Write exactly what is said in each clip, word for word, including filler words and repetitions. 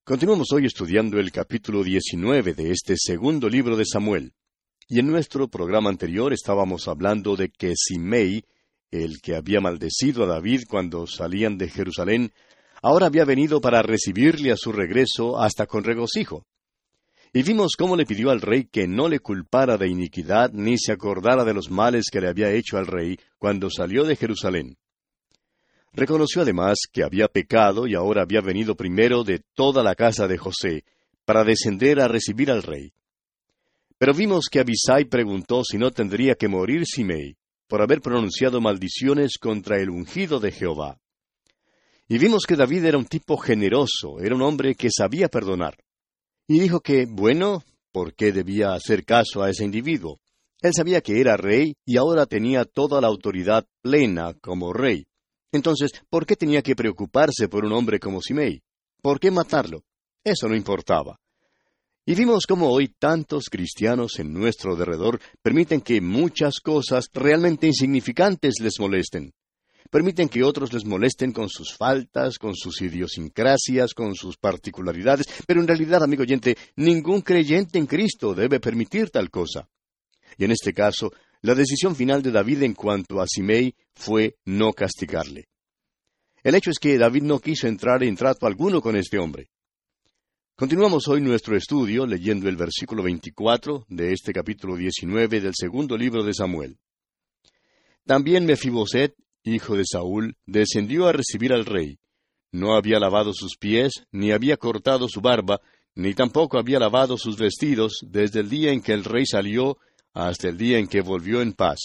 Continuamos hoy estudiando el capítulo diecinueve de este segundo libro de Samuel. Y en nuestro programa anterior estábamos hablando de que Simei, el que había maldecido a David cuando salían de Jerusalén, ahora había venido para recibirle a su regreso hasta con regocijo. Y vimos cómo le pidió al rey que no le culpara de iniquidad ni se acordara de los males que le había hecho al rey cuando salió de Jerusalén. Reconoció además que había pecado y ahora había venido primero de toda la casa de José para descender a recibir al rey. Pero vimos que Abisai preguntó si no tendría que morir Simei por haber pronunciado maldiciones contra el ungido de Jehová. Y vimos que David era un tipo generoso, era un hombre que sabía perdonar. Y dijo que, bueno, ¿por qué debía hacer caso a ese individuo? Él sabía que era rey y ahora tenía toda la autoridad plena como rey. Entonces, ¿por qué tenía que preocuparse por un hombre como Simei? ¿Por qué matarlo? Eso no importaba. Y vimos cómo hoy tantos cristianos en nuestro derredor permiten que muchas cosas realmente insignificantes les molesten. Permiten que otros les molesten con sus faltas, con sus idiosincrasias, con sus particularidades, pero en realidad, amigo oyente, ningún creyente en Cristo debe permitir tal cosa. Y en este caso, la decisión final de David en cuanto a Simei fue no castigarle. El hecho es que David no quiso entrar en trato alguno con este hombre. Continuamos hoy nuestro estudio leyendo el versículo veinticuatro de este capítulo diecinueve del segundo libro de Samuel. También Mefiboset, hijo de Saúl, descendió a recibir al rey. No había lavado sus pies, ni había cortado su barba, ni tampoco había lavado sus vestidos desde el día en que el rey salió hasta el día en que volvió en paz.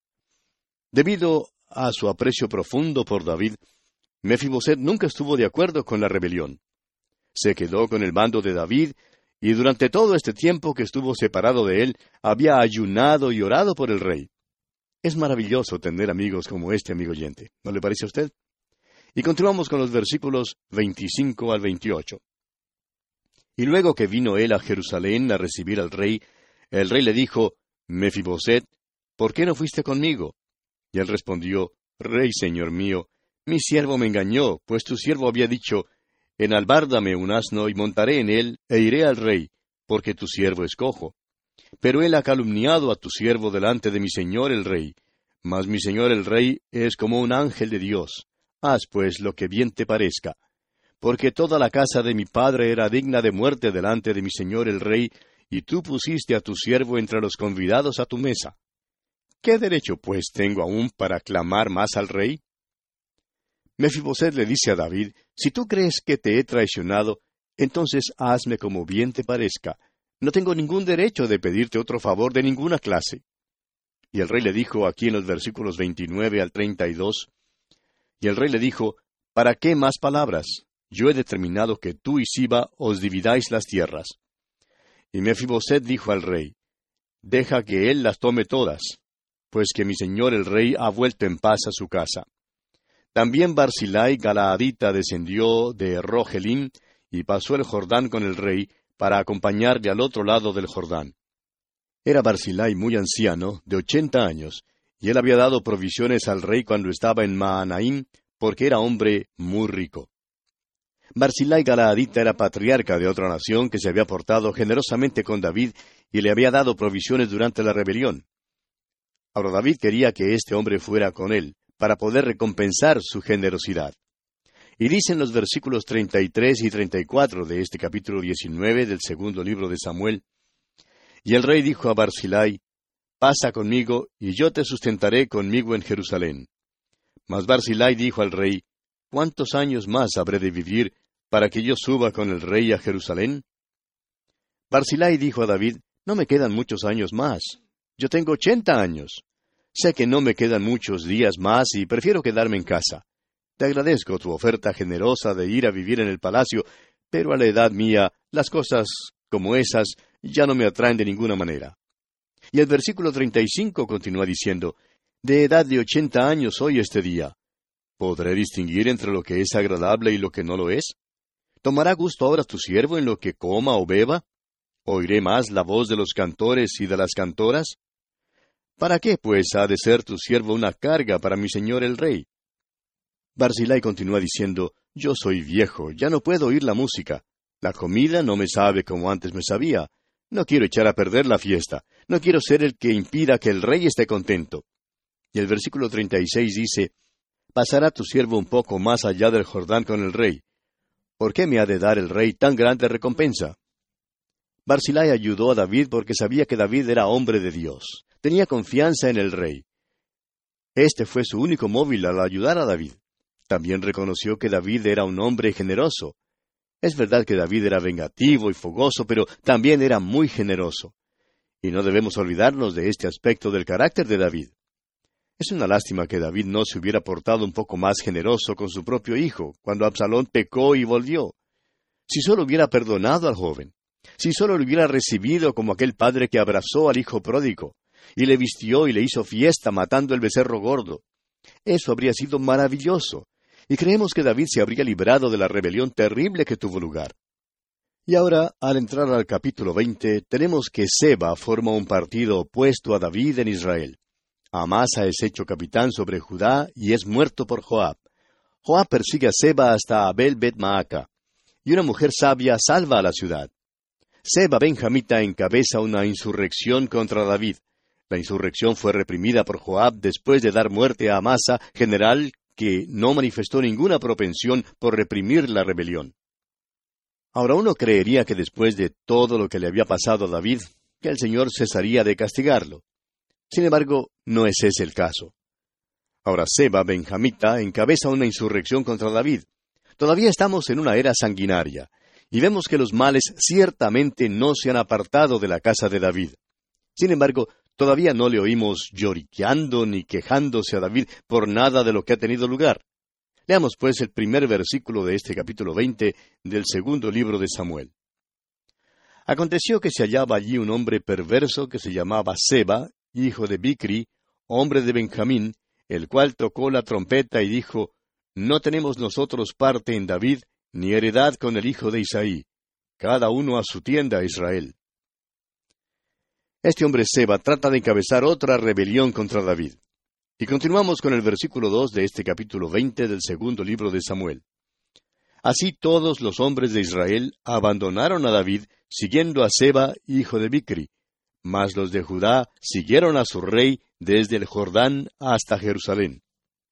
Debido a su aprecio profundo por David, Mefiboset nunca estuvo de acuerdo con la rebelión. Se quedó con el bando de David, y durante todo este tiempo que estuvo separado de él, había ayunado y orado por el rey. Es maravilloso tener amigos como este amigo oyente, ¿no le parece a usted? Y continuamos con los versículos veinticinco al veintiocho. Y luego que vino él a Jerusalén a recibir al rey, el rey le dijo, Mefiboset, ¿por qué no fuiste conmigo? Y él respondió, Rey, señor mío, mi siervo me engañó, pues tu siervo había dicho, enalbárdame un asno y montaré en él, e iré al rey, porque tu siervo es cojo. Pero él ha calumniado a tu siervo delante de mi señor el rey. Mas mi señor el rey es como un ángel de Dios. Haz pues lo que bien te parezca. Porque toda la casa de mi padre era digna de muerte delante de mi señor el rey, y tú pusiste a tu siervo entre los convidados a tu mesa. ¿Qué derecho, pues, tengo aún para clamar más al rey? Mefiboset le dice a David, si tú crees que te he traicionado, entonces hazme como bien te parezca. No tengo ningún derecho de pedirte otro favor de ninguna clase. Y el rey le dijo aquí en los versículos veintinueve al treinta y dos, y el rey le dijo, ¿para qué más palabras? Yo he determinado que tú y Siba os dividáis las tierras. Y Mefiboset dijo al rey, deja que él las tome todas, pues que mi señor el rey ha vuelto en paz a su casa. También Barzillai Galaadita descendió de Rogelim y pasó el Jordán con el rey para acompañarle al otro lado del Jordán. Era Barzillai muy anciano, de ochenta años, y él había dado provisiones al rey cuando estaba en Mahanaim, porque era hombre muy rico. Barzillai Galaadita era patriarca de otra nación que se había portado generosamente con David y le había dado provisiones durante la rebelión. Ahora David quería que este hombre fuera con él, para poder recompensar su generosidad. Y dicen los versículos treinta y tres y treinta y cuatro de este capítulo diecinueve del segundo libro de Samuel, y el rey dijo a Barzillai, pasa conmigo, y yo te sustentaré conmigo en Jerusalén. Mas Barzillai dijo al rey, ¿cuántos años más habré de vivir para que yo suba con el rey a Jerusalén? Barzillai dijo a David, no me quedan muchos años más. Yo tengo ochenta años. Sé que no me quedan muchos días más y prefiero quedarme en casa. Te agradezco tu oferta generosa de ir a vivir en el palacio, pero a la edad mía, las cosas como esas ya no me atraen de ninguna manera. Y el versículo treinta y cinco continúa diciendo, de edad de ochenta años soy este día. ¿Podré distinguir entre lo que es agradable y lo que no lo es? ¿Tomará gusto ahora tu siervo en lo que coma o beba? ¿Oiré más la voz de los cantores y de las cantoras? ¿Para qué, pues, ha de ser tu siervo una carga para mi señor el rey? Barzillai continúa diciendo, yo soy viejo, ya no puedo oír la música. La comida no me sabe como antes me sabía. No quiero echar a perder la fiesta. No quiero ser el que impida que el rey esté contento. Y el versículo treinta y seis dice, pasará tu siervo un poco más allá del Jordán con el rey. ¿Por qué me ha de dar el rey tan grande recompensa? Barzillai ayudó a David porque sabía que David era hombre de Dios. Tenía confianza en el rey. Este fue su único móvil al ayudar a David. También reconoció que David era un hombre generoso. Es verdad que David era vengativo y fogoso, pero también era muy generoso. Y no debemos olvidarnos de este aspecto del carácter de David. Es una lástima que David no se hubiera portado un poco más generoso con su propio hijo, cuando Absalón pecó y volvió. Si solo hubiera perdonado al joven, si solo lo hubiera recibido como aquel padre que abrazó al hijo pródigo, y le vistió y le hizo fiesta matando el becerro gordo. Eso habría sido maravilloso, y creemos que David se habría librado de la rebelión terrible que tuvo lugar. Y ahora, al entrar al capítulo veinte, tenemos que Seba forma un partido opuesto a David en Israel. Amasa es hecho capitán sobre Judá y es muerto por Joab. Joab persigue a Seba hasta Abel Bet Maaca, y una mujer sabia salva a la ciudad. Seba benjamita encabeza una insurrección contra David. La insurrección fue reprimida por Joab después de dar muerte a Amasa, general que no manifestó ninguna propensión por reprimir la rebelión. Ahora uno creería que después de todo lo que le había pasado a David, que el Señor cesaría de castigarlo. Sin embargo, no es ese el caso. Ahora Seba benjamita encabeza una insurrección contra David. Todavía estamos en una era sanguinaria, y vemos que los males ciertamente no se han apartado de la casa de David. Sin embargo, todavía no le oímos lloriqueando ni quejándose a David por nada de lo que ha tenido lugar. Leamos pues el primer versículo de este capítulo veinte del segundo libro de Samuel. Aconteció que se hallaba allí un hombre perverso que se llamaba Seba, hijo de Bicri, hombre de Benjamín, el cual tocó la trompeta y dijo, no tenemos nosotros parte en David, ni heredad con el hijo de Isaí, cada uno a su tienda, Israel. Este hombre Seba trata de encabezar otra rebelión contra David. Y continuamos con el versículo dos de este capítulo veinte del segundo libro de Samuel. Así todos los hombres de Israel abandonaron a David, siguiendo a Seba, hijo de Bicri, mas los de Judá siguieron a su rey desde el Jordán hasta Jerusalén.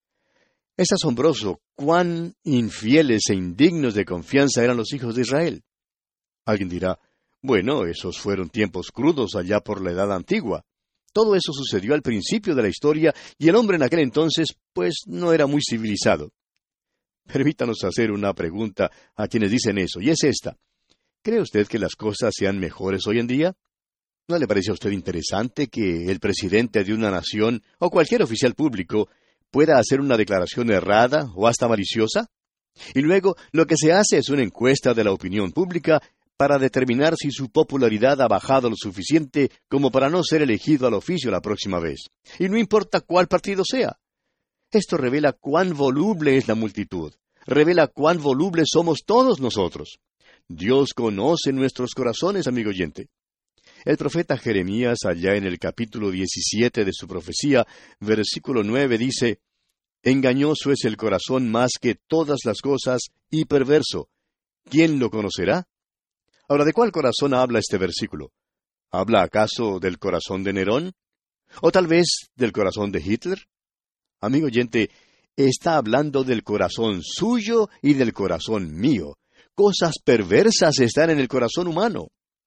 Es asombroso cuán infieles e indignos de confianza eran los hijos de Israel. Alguien dirá, bueno, esos fueron tiempos crudos allá por la edad antigua. Todo eso sucedió al principio de la historia y el hombre en aquel entonces, pues, no era muy civilizado. Permítanos hacer una pregunta a quienes dicen eso, y es esta. ¿Cree usted que las cosas sean mejores hoy en día? ¿No le parece a usted interesante que el presidente de una nación o cualquier oficial público pueda hacer una declaración errada o hasta maliciosa? Y luego lo que se hace es una encuesta de la opinión pública para determinar si su popularidad ha bajado lo suficiente como para no ser elegido al oficio la próxima vez. Y no importa cuál partido sea. Esto revela cuán voluble es la multitud. Revela cuán volubles somos todos nosotros. Dios conoce nuestros corazones, amigo oyente. El profeta Jeremías, allá en el capítulo diecisiete de su profecía, versículo nueve, dice, «Engañoso es el corazón más que todas las cosas, y perverso. ¿Quién lo conocerá?» Ahora, ¿de cuál corazón habla este versículo? ¿Habla acaso del corazón de Nerón? ¿O tal vez del corazón de Hitler? Amigo oyente, está hablando del corazón suyo y del corazón mío. Cosas perversas están en el corazón humano.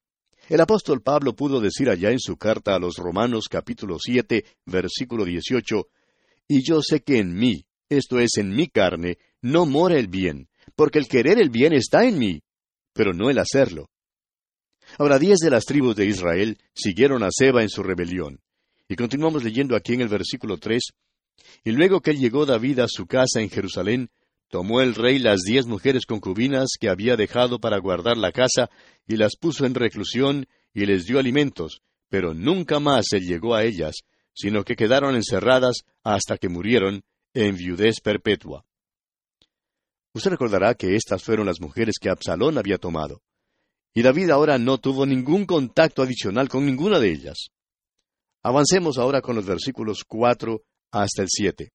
El apóstol Pablo pudo decir allá en su carta a los Romanos capítulo siete, versículo dieciocho, «Y yo sé que en mí, esto es, en mi carne, no mora el bien, porque el querer el bien está en mí, pero no el hacerlo». Ahora, diez de las tribus de Israel siguieron a Seba en su rebelión. Y continuamos leyendo aquí en el versículo tres, «Y luego que llegó David a su casa en Jerusalén, tomó el rey las diez mujeres concubinas que había dejado para guardar la casa, y las puso en reclusión, y les dio alimentos, pero nunca más él llegó a ellas, sino que quedaron encerradas hasta que murieron en viudez perpetua». Usted recordará que estas fueron las mujeres que Absalón había tomado. Y David ahora no tuvo ningún contacto adicional con ninguna de ellas. Avancemos ahora con los versículos cuatro hasta el siete.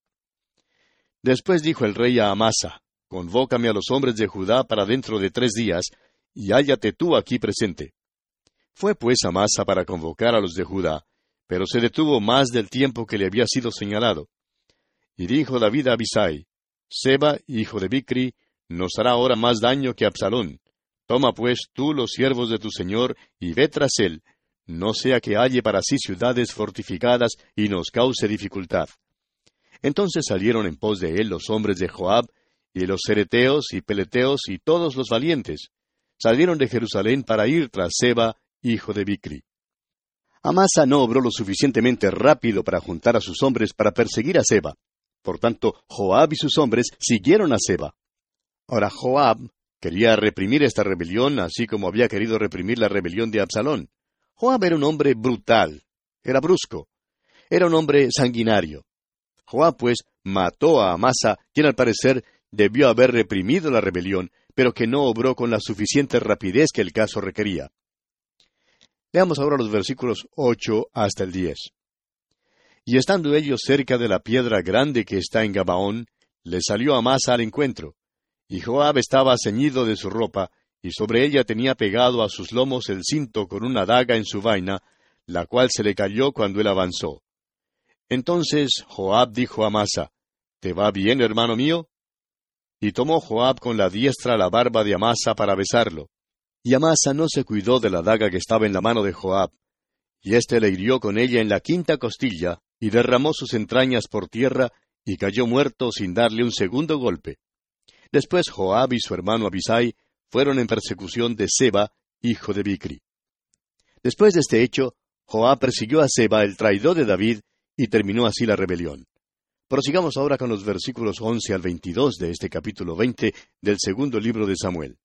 Después dijo el rey a Amasa, «Convócame a los hombres de Judá para dentro de tres días, y hállate tú aquí presente. Fue pues Amasa para convocar a los de Judá, pero se detuvo más del tiempo que le había sido señalado. Y dijo David a Abisai: Seba, hijo de Bicri, nos hará ahora más daño que Absalón. Toma pues tú los siervos de tu señor, y ve tras él, no sea que halle para sí ciudades fortificadas y nos cause dificultad. Entonces salieron en pos de él los hombres de Joab, y los cereteos y peleteos y todos los valientes. Salieron de Jerusalén para ir tras Seba, hijo de Bicri. Amasa no obró lo suficientemente rápido para juntar a sus hombres para perseguir a Seba. Por tanto, Joab y sus hombres siguieron a Seba. Ahora Joab quería reprimir esta rebelión, así como había querido reprimir la rebelión de Absalón. Joab era un hombre brutal, era brusco, era un hombre sanguinario. Joab, pues, mató a Amasa, quien al parecer debió haber reprimido la rebelión, pero que no obró con la suficiente rapidez que el caso requería. Leamos ahora los versículos ocho hasta el diez. Y estando ellos cerca de la piedra grande que está en Gabaón, le salió Amasa al encuentro. Y Joab estaba ceñido de su ropa, y sobre ella tenía pegado a sus lomos el cinto con una daga en su vaina, la cual se le cayó cuando él avanzó. Entonces Joab dijo a Amasa: ¿Te va bien, hermano mío? Y tomó Joab con la diestra la barba de Amasa para besarlo. Y Amasa no se cuidó de la daga que estaba en la mano de Joab. Y éste le hirió con ella en la quinta costilla, y derramó sus entrañas por tierra, y cayó muerto sin darle un segundo golpe. Después Joab y su hermano Abisai fueron en persecución de Seba, hijo de Bicri. Después de este hecho, Joab persiguió a Seba, el traidor de David, y terminó así la rebelión. Prosigamos ahora con los versículos once al veintidós de este capítulo veinte del segundo libro de Samuel.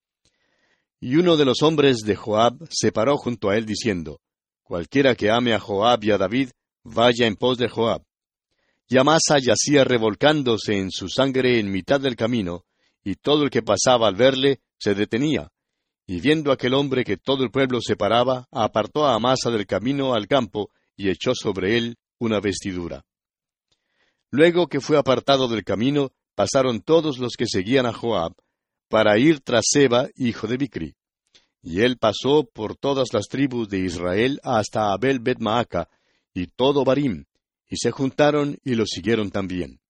Y uno de los hombres de Joab se paró junto a él diciendo: Cualquiera que ame a Joab y a David, vaya en pos de Joab. Y Amasa yacía revolcándose en su sangre en mitad del camino, y todo el que pasaba al verle se detenía. Y viendo aquel hombre que todo el pueblo se paraba, apartó a Amasa del camino al campo, y echó sobre él una vestidura. Luego que fue apartado del camino, pasaron todos los que seguían a Joab, para ir tras Seba, hijo de Bicri. Y él pasó por todas las tribus de Israel hasta Abel Bet-Maaca, y todo Barim, y se juntaron y lo siguieron también.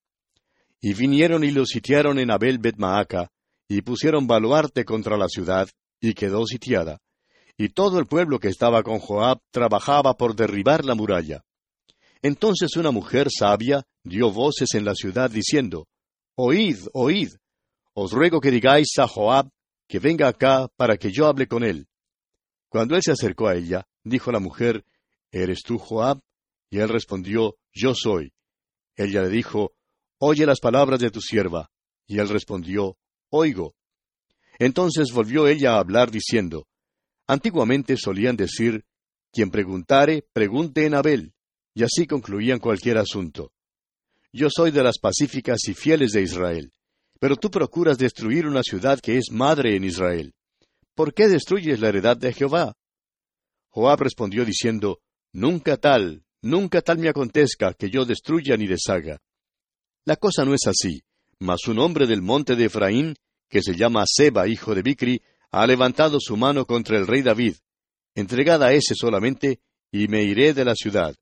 Y vinieron y lo sitiaron en Abel Bet-Maaca, y pusieron baluarte contra la ciudad, y quedó sitiada. Y todo el pueblo que estaba con Joab trabajaba por derribar la muralla. Entonces una mujer sabia dio voces en la ciudad diciendo: Oíd, oíd, os ruego que digáis a Joab que venga acá para que yo hable con él. Cuando él se acercó a ella, dijo la mujer: ¿Eres tú Joab? Y él respondió: Yo soy. Ella le dijo: Oye las palabras de tu sierva. Y él respondió: Oigo. Entonces volvió ella a hablar diciendo: Antiguamente solían decir: Quien preguntare, pregunte en Abel. Y así concluían cualquier asunto. Yo soy de las pacíficas y fieles de Israel. Pero tú procuras destruir una ciudad que es madre en Israel. ¿Por qué destruyes la heredad de Jehová? Joab respondió diciendo: Nunca tal, nunca tal me acontezca que yo destruya ni deshaga. La cosa no es así, mas un hombre del monte de Efraín, que se llama Seba, hijo de Bicri, ha levantado su mano contra el rey David. Entregad a ese solamente, y me iré de la ciudad.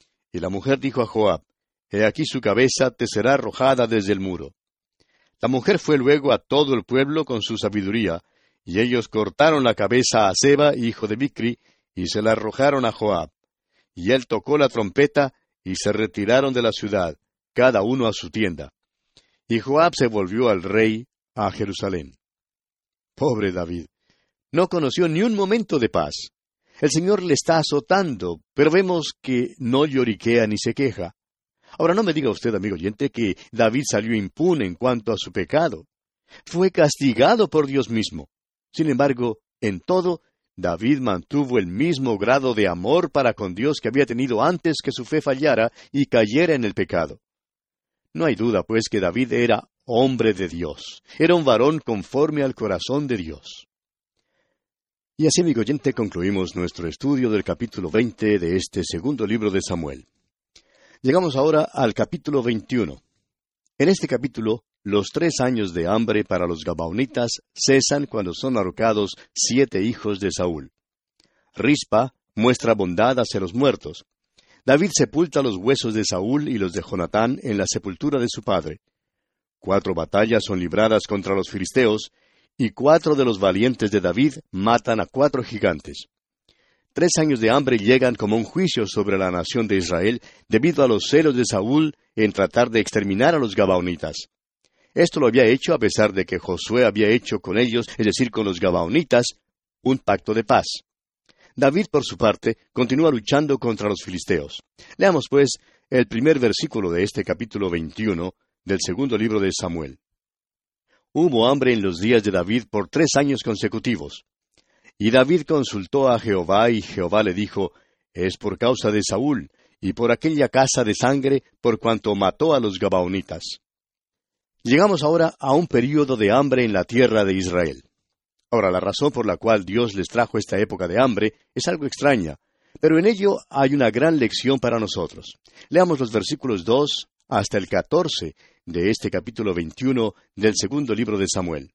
Y la mujer dijo a Joab: He aquí su cabeza te será arrojada desde el muro. La mujer fue luego a todo el pueblo con su sabiduría, y ellos cortaron la cabeza a Seba, hijo de Bicri, y se la arrojaron a Joab. Y él tocó la trompeta, y se retiraron de la ciudad, cada uno a su tienda. Y Joab se volvió al rey a Jerusalén. Pobre David, no conoció ni un momento de paz. El Señor le está azotando, pero vemos que no lloriquea ni se queja. Ahora no me diga usted, amigo oyente, que David salió impune en cuanto a su pecado. Fue castigado por Dios mismo. Sin embargo, en todo, David mantuvo el mismo grado de amor para con Dios que había tenido antes que su fe fallara y cayera en el pecado. No hay duda, pues, que David era hombre de Dios. Era un varón conforme al corazón de Dios. Y así, amigo oyente, concluimos nuestro estudio del capítulo veinte de este segundo libro de Samuel. Llegamos ahora al capítulo veintiuno. En este capítulo los tres años de hambre para los Gabaonitas cesan cuando son ahorcados siete hijos de Saúl. Rispa muestra bondad hacia los muertos. David sepulta los huesos de Saúl y los de Jonatán en la sepultura de su padre. Cuatro batallas son libradas contra los filisteos, y cuatro de los valientes de David matan a cuatro gigantes. Tres años de hambre llegan como un juicio sobre la nación de Israel debido a los celos de Saúl en tratar de exterminar a los Gabaonitas. Esto lo había hecho a pesar de que Josué había hecho con ellos, es decir, con los Gabaonitas, un pacto de paz. David, por su parte, continúa luchando contra los filisteos. Leamos, pues, el primer versículo de este capítulo veintiuno del segundo libro de Samuel. Hubo hambre en los días de David por tres años consecutivos. Y David consultó a Jehová, y Jehová le dijo, es por causa de Saúl, y por aquella casa de sangre, por cuanto mató a los Gabaonitas. Llegamos ahora a un período de hambre en la tierra de Israel. Ahora, la razón por la cual Dios les trajo esta época de hambre es algo extraña, pero en ello hay una gran lección para nosotros. Leamos los versículos dos hasta el catorce de este capítulo veintiuno del segundo libro de Samuel.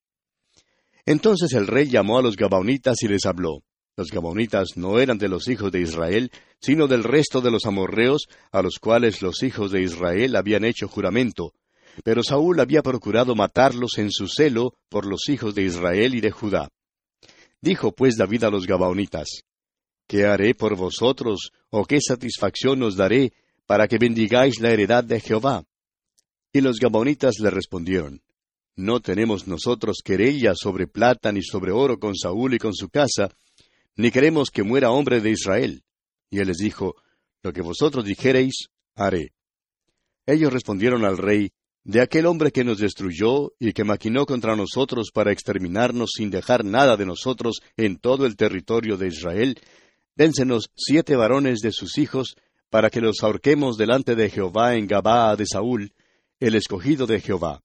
Entonces el rey llamó a los Gabaonitas y les habló. Los Gabaonitas no eran de los hijos de Israel, sino del resto de los amorreos, a los cuales los hijos de Israel habían hecho juramento. Pero Saúl había procurado matarlos en su celo por los hijos de Israel y de Judá. Dijo pues David a los Gabaonitas, ¿qué haré por vosotros, o qué satisfacción os daré, para que bendigáis la heredad de Jehová? Y los Gabaonitas le respondieron, no tenemos nosotros querella sobre plata ni sobre oro con Saúl y con su casa, ni queremos que muera hombre de Israel. Y él les dijo, lo que vosotros dijereis, haré. Ellos respondieron al rey, de aquel hombre que nos destruyó y que maquinó contra nosotros para exterminarnos sin dejar nada de nosotros en todo el territorio de Israel, dénsenos siete varones de sus hijos, para que los ahorquemos delante de Jehová en Gabaa de Saúl, el escogido de Jehová.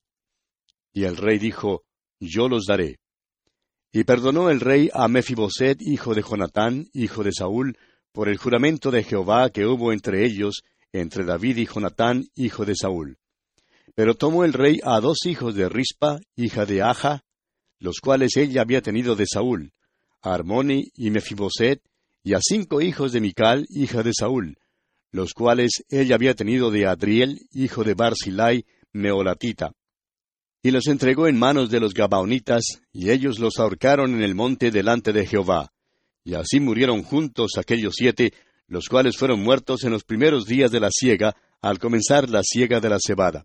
Y el rey dijo, yo los daré. Y perdonó el rey a Mefiboset, hijo de Jonatán, hijo de Saúl, por el juramento de Jehová que hubo entre ellos, entre David y Jonatán, hijo de Saúl. Pero tomó el rey a dos hijos de Rispa, hija de Aja, los cuales ella había tenido de Saúl, a Armoni y Mefiboset, y a cinco hijos de Mical, hija de Saúl, los cuales ella había tenido de Adriel, hijo de Barzillai, meolatita. Y los entregó en manos de los Gabaonitas, y ellos los ahorcaron en el monte delante de Jehová. Y así murieron juntos aquellos siete, los cuales fueron muertos en los primeros días de la siega, al comenzar la siega de la cebada.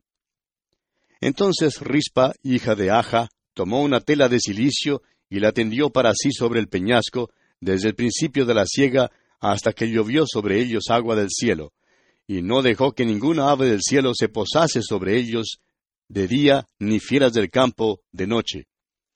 Entonces Rispa, hija de Aja, tomó una tela de cilicio y la tendió para sí sobre el peñasco, desde el principio de la siega hasta que llovió sobre ellos agua del cielo, y no dejó que ninguna ave del cielo se posase sobre ellos de día, ni fieras del campo de noche.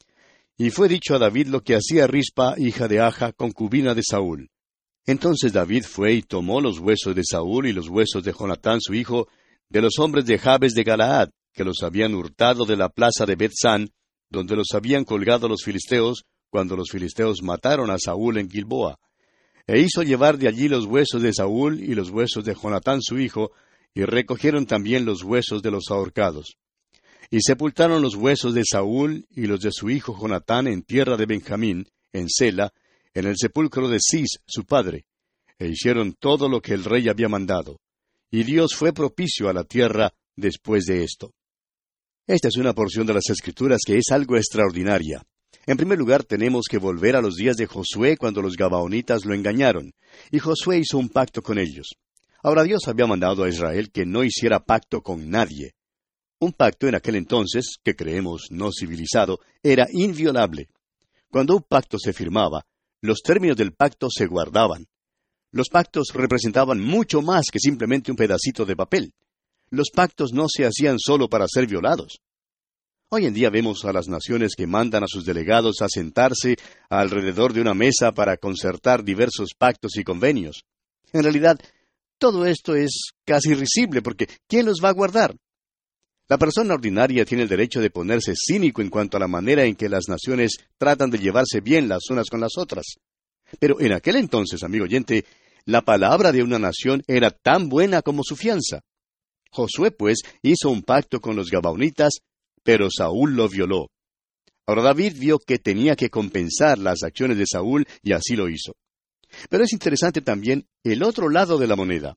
Y fue dicho a David lo que hacía Rispa, hija de Aja, concubina de Saúl. Entonces David fue y tomó los huesos de Saúl y los huesos de Jonatán su hijo, de los hombres de Jabes de Galaad, que los habían hurtado de la plaza de Bet-san, donde los habían colgado los filisteos, cuando los filisteos mataron a Saúl en Gilboa. E hizo llevar de allí los huesos de Saúl y los huesos de Jonatán su hijo, y recogieron también los huesos de los ahorcados. Y sepultaron los huesos de Saúl y los de su hijo Jonatán en tierra de Benjamín, en Sela, en el sepulcro de Cis, su padre. E hicieron todo lo que el rey había mandado. Y Dios fue propicio a la tierra después de esto. Esta es una porción de las Escrituras que es algo extraordinaria. En primer lugar, tenemos que volver a los días de Josué cuando los Gabaonitas lo engañaron, y Josué hizo un pacto con ellos. Ahora Dios había mandado a Israel que no hiciera pacto con nadie. Un pacto en aquel entonces, que creemos no civilizado, era inviolable. Cuando un pacto se firmaba, los términos del pacto se guardaban. Los pactos representaban mucho más que simplemente un pedacito de papel. Los pactos no se hacían solo para ser violados. Hoy en día vemos a las naciones que mandan a sus delegados a sentarse alrededor de una mesa para concertar diversos pactos y convenios. En realidad, todo esto es casi risible porque ¿quién los va a guardar? La persona ordinaria tiene el derecho de ponerse cínico en cuanto a la manera en que las naciones tratan de llevarse bien las unas con las otras. Pero en aquel entonces, amigo oyente, la palabra de una nación era tan buena como su fianza. Josué, pues, hizo un pacto con los Gabaonitas pero Saúl lo violó. Ahora David vio que tenía que compensar las acciones de Saúl y así lo hizo. Pero es interesante también el otro lado de la moneda.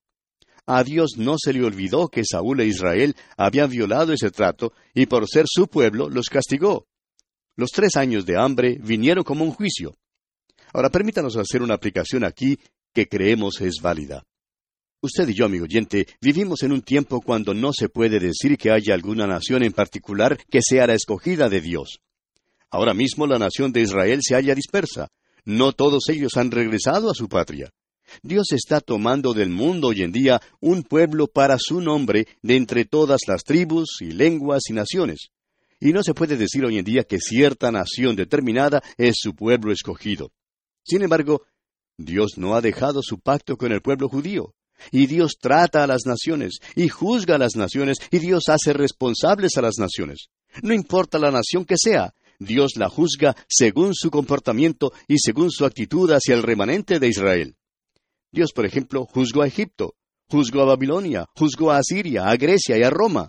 A Dios no se le olvidó que Saúl e Israel habían violado ese trato y por ser su pueblo los castigó. Los tres años de hambre vinieron como un juicio. Ahora permítanos hacer una aplicación aquí que creemos es válida. Usted y yo, amigo oyente, vivimos en un tiempo cuando no se puede decir que haya alguna nación en particular que sea la escogida de Dios. Ahora mismo la nación de Israel se halla dispersa. No todos ellos han regresado a su patria. Dios está tomando del mundo hoy en día un pueblo para su nombre de entre todas las tribus y lenguas y naciones. Y no se puede decir hoy en día que cierta nación determinada es su pueblo escogido. Sin embargo, Dios no ha dejado su pacto con el pueblo judío. Y Dios trata a las naciones, y juzga a las naciones, y Dios hace responsables a las naciones. No importa la nación que sea, Dios la juzga según su comportamiento y según su actitud hacia el remanente de Israel. Dios, por ejemplo, juzgó a Egipto, juzgó a Babilonia, juzgó a Asiria, a Grecia y a Roma.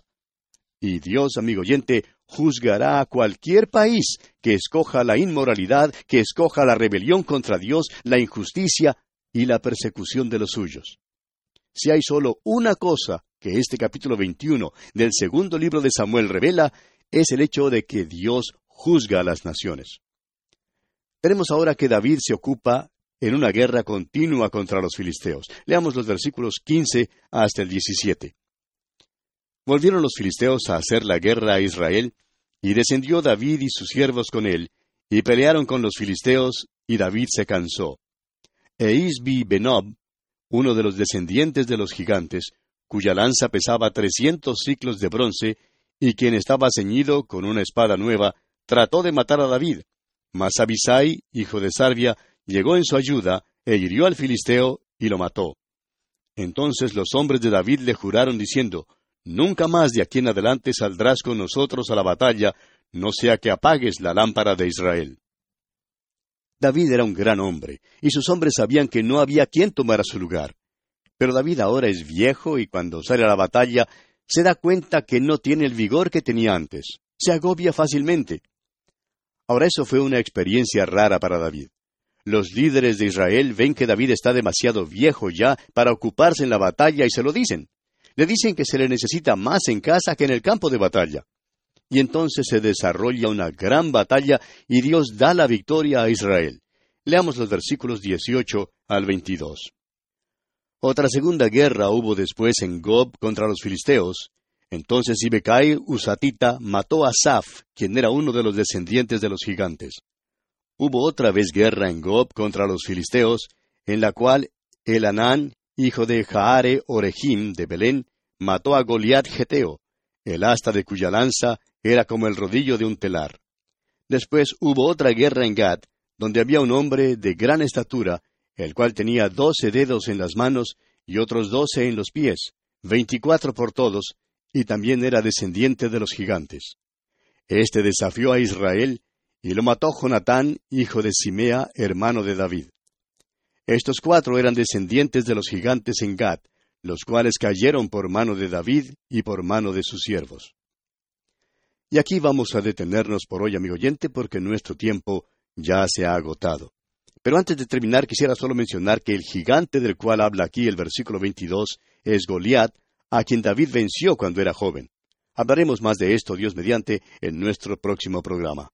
Y Dios, amigo oyente, juzgará a cualquier país que escoja la inmoralidad, que escoja la rebelión contra Dios, la injusticia y la persecución de los suyos. Si hay solo una cosa que este capítulo veintiuno del segundo libro de Samuel revela, es el hecho de que Dios juzga a las naciones. Tenemos ahora que David se ocupa en una guerra continua contra los filisteos. Leamos los versículos quince hasta el diecisiete. Volvieron los filisteos a hacer la guerra a Israel, y descendió David y sus siervos con él, y pelearon con los filisteos, y David se cansó. E Isbi-Benob, uno de los descendientes de los gigantes, cuya lanza pesaba trescientos siclos de bronce, y quien estaba ceñido con una espada nueva, trató de matar a David. Mas Abisai, hijo de Sarvia, llegó en su ayuda, e hirió al filisteo, y lo mató. Entonces los hombres de David le juraron diciendo, «Nunca más de aquí en adelante saldrás con nosotros a la batalla, no sea que apagues la lámpara de Israel». David era un gran hombre, y sus hombres sabían que no había quien tomara su lugar. Pero David ahora es viejo, y cuando sale a la batalla, se da cuenta que no tiene el vigor que tenía antes. Se agobia fácilmente. Ahora eso fue una experiencia rara para David. Los líderes de Israel ven que David está demasiado viejo ya para ocuparse en la batalla y se lo dicen. Le dicen que se le necesita más en casa que en el campo de batalla. Y entonces se desarrolla una gran batalla y Dios da la victoria a Israel. Leamos los versículos dieciocho al veintidós. Otra segunda guerra hubo después en Gob contra los filisteos. Entonces Sibecai Husatita mató a Asaph, quien era uno de los descendientes de los gigantes. Hubo otra vez guerra en Gob contra los filisteos, en la cual Elanán, hijo de Jaare Orejim de Belén, mató a Goliat Geteo, el asta de cuya lanza era como el rodillo de un telar. Después hubo otra guerra en Gad, donde había un hombre de gran estatura, el cual tenía doce dedos en las manos y otros doce en los pies, veinticuatro por todos, y también era descendiente de los gigantes. Este desafió a Israel, y lo mató Jonatán, hijo de Simea, hermano de David. Estos cuatro eran descendientes de los gigantes en Gad, los cuales cayeron por mano de David y por mano de sus siervos. Y aquí vamos a detenernos por hoy, amigo oyente, porque nuestro tiempo ya se ha agotado. Pero antes de terminar, quisiera solo mencionar que el gigante del cual habla aquí el versículo veintidós es Goliat, a quien David venció cuando era joven. Hablaremos más de esto, Dios mediante, en nuestro próximo programa.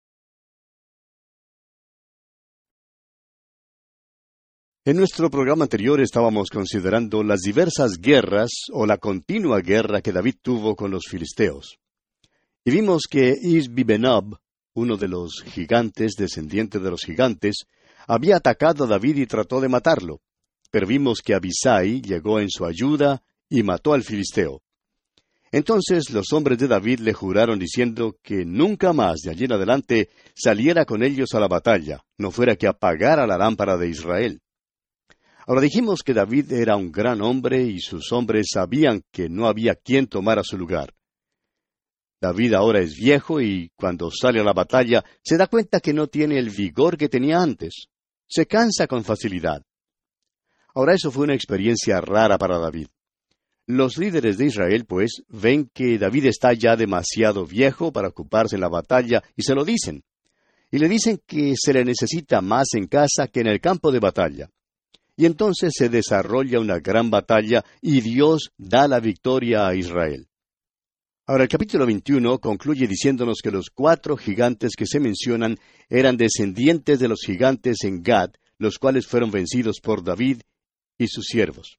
En nuestro programa anterior estábamos considerando las diversas guerras o la continua guerra que David tuvo con los filisteos. Y vimos que Isbi-Benob, uno de los gigantes, descendiente de los gigantes, había atacado a David y trató de matarlo. Pero vimos que Abisai llegó en su ayuda y mató al filisteo. Entonces los hombres de David le juraron diciendo que nunca más de allí en adelante saliera con ellos a la batalla, no fuera que apagara la lámpara de Israel. Ahora dijimos que David era un gran hombre y sus hombres sabían que no había quien tomara su lugar. David ahora es viejo y cuando sale a la batalla se da cuenta que no tiene el vigor que tenía antes. Se cansa con facilidad. Ahora eso fue una experiencia rara para David. Los líderes de Israel, pues, ven que David está ya demasiado viejo para ocuparse en la batalla y se lo dicen. Y le dicen que se le necesita más en casa que en el campo de batalla. Y entonces se desarrolla una gran batalla y Dios da la victoria a Israel. Ahora el capítulo veintiuno concluye diciéndonos que los cuatro gigantes que se mencionan eran descendientes de los gigantes en Gad, los cuales fueron vencidos por David y sus siervos.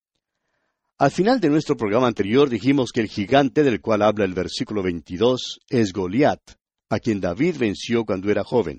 Al final de nuestro programa anterior dijimos que el gigante del cual habla el versículo veintidós es Goliat, a quien David venció cuando era joven.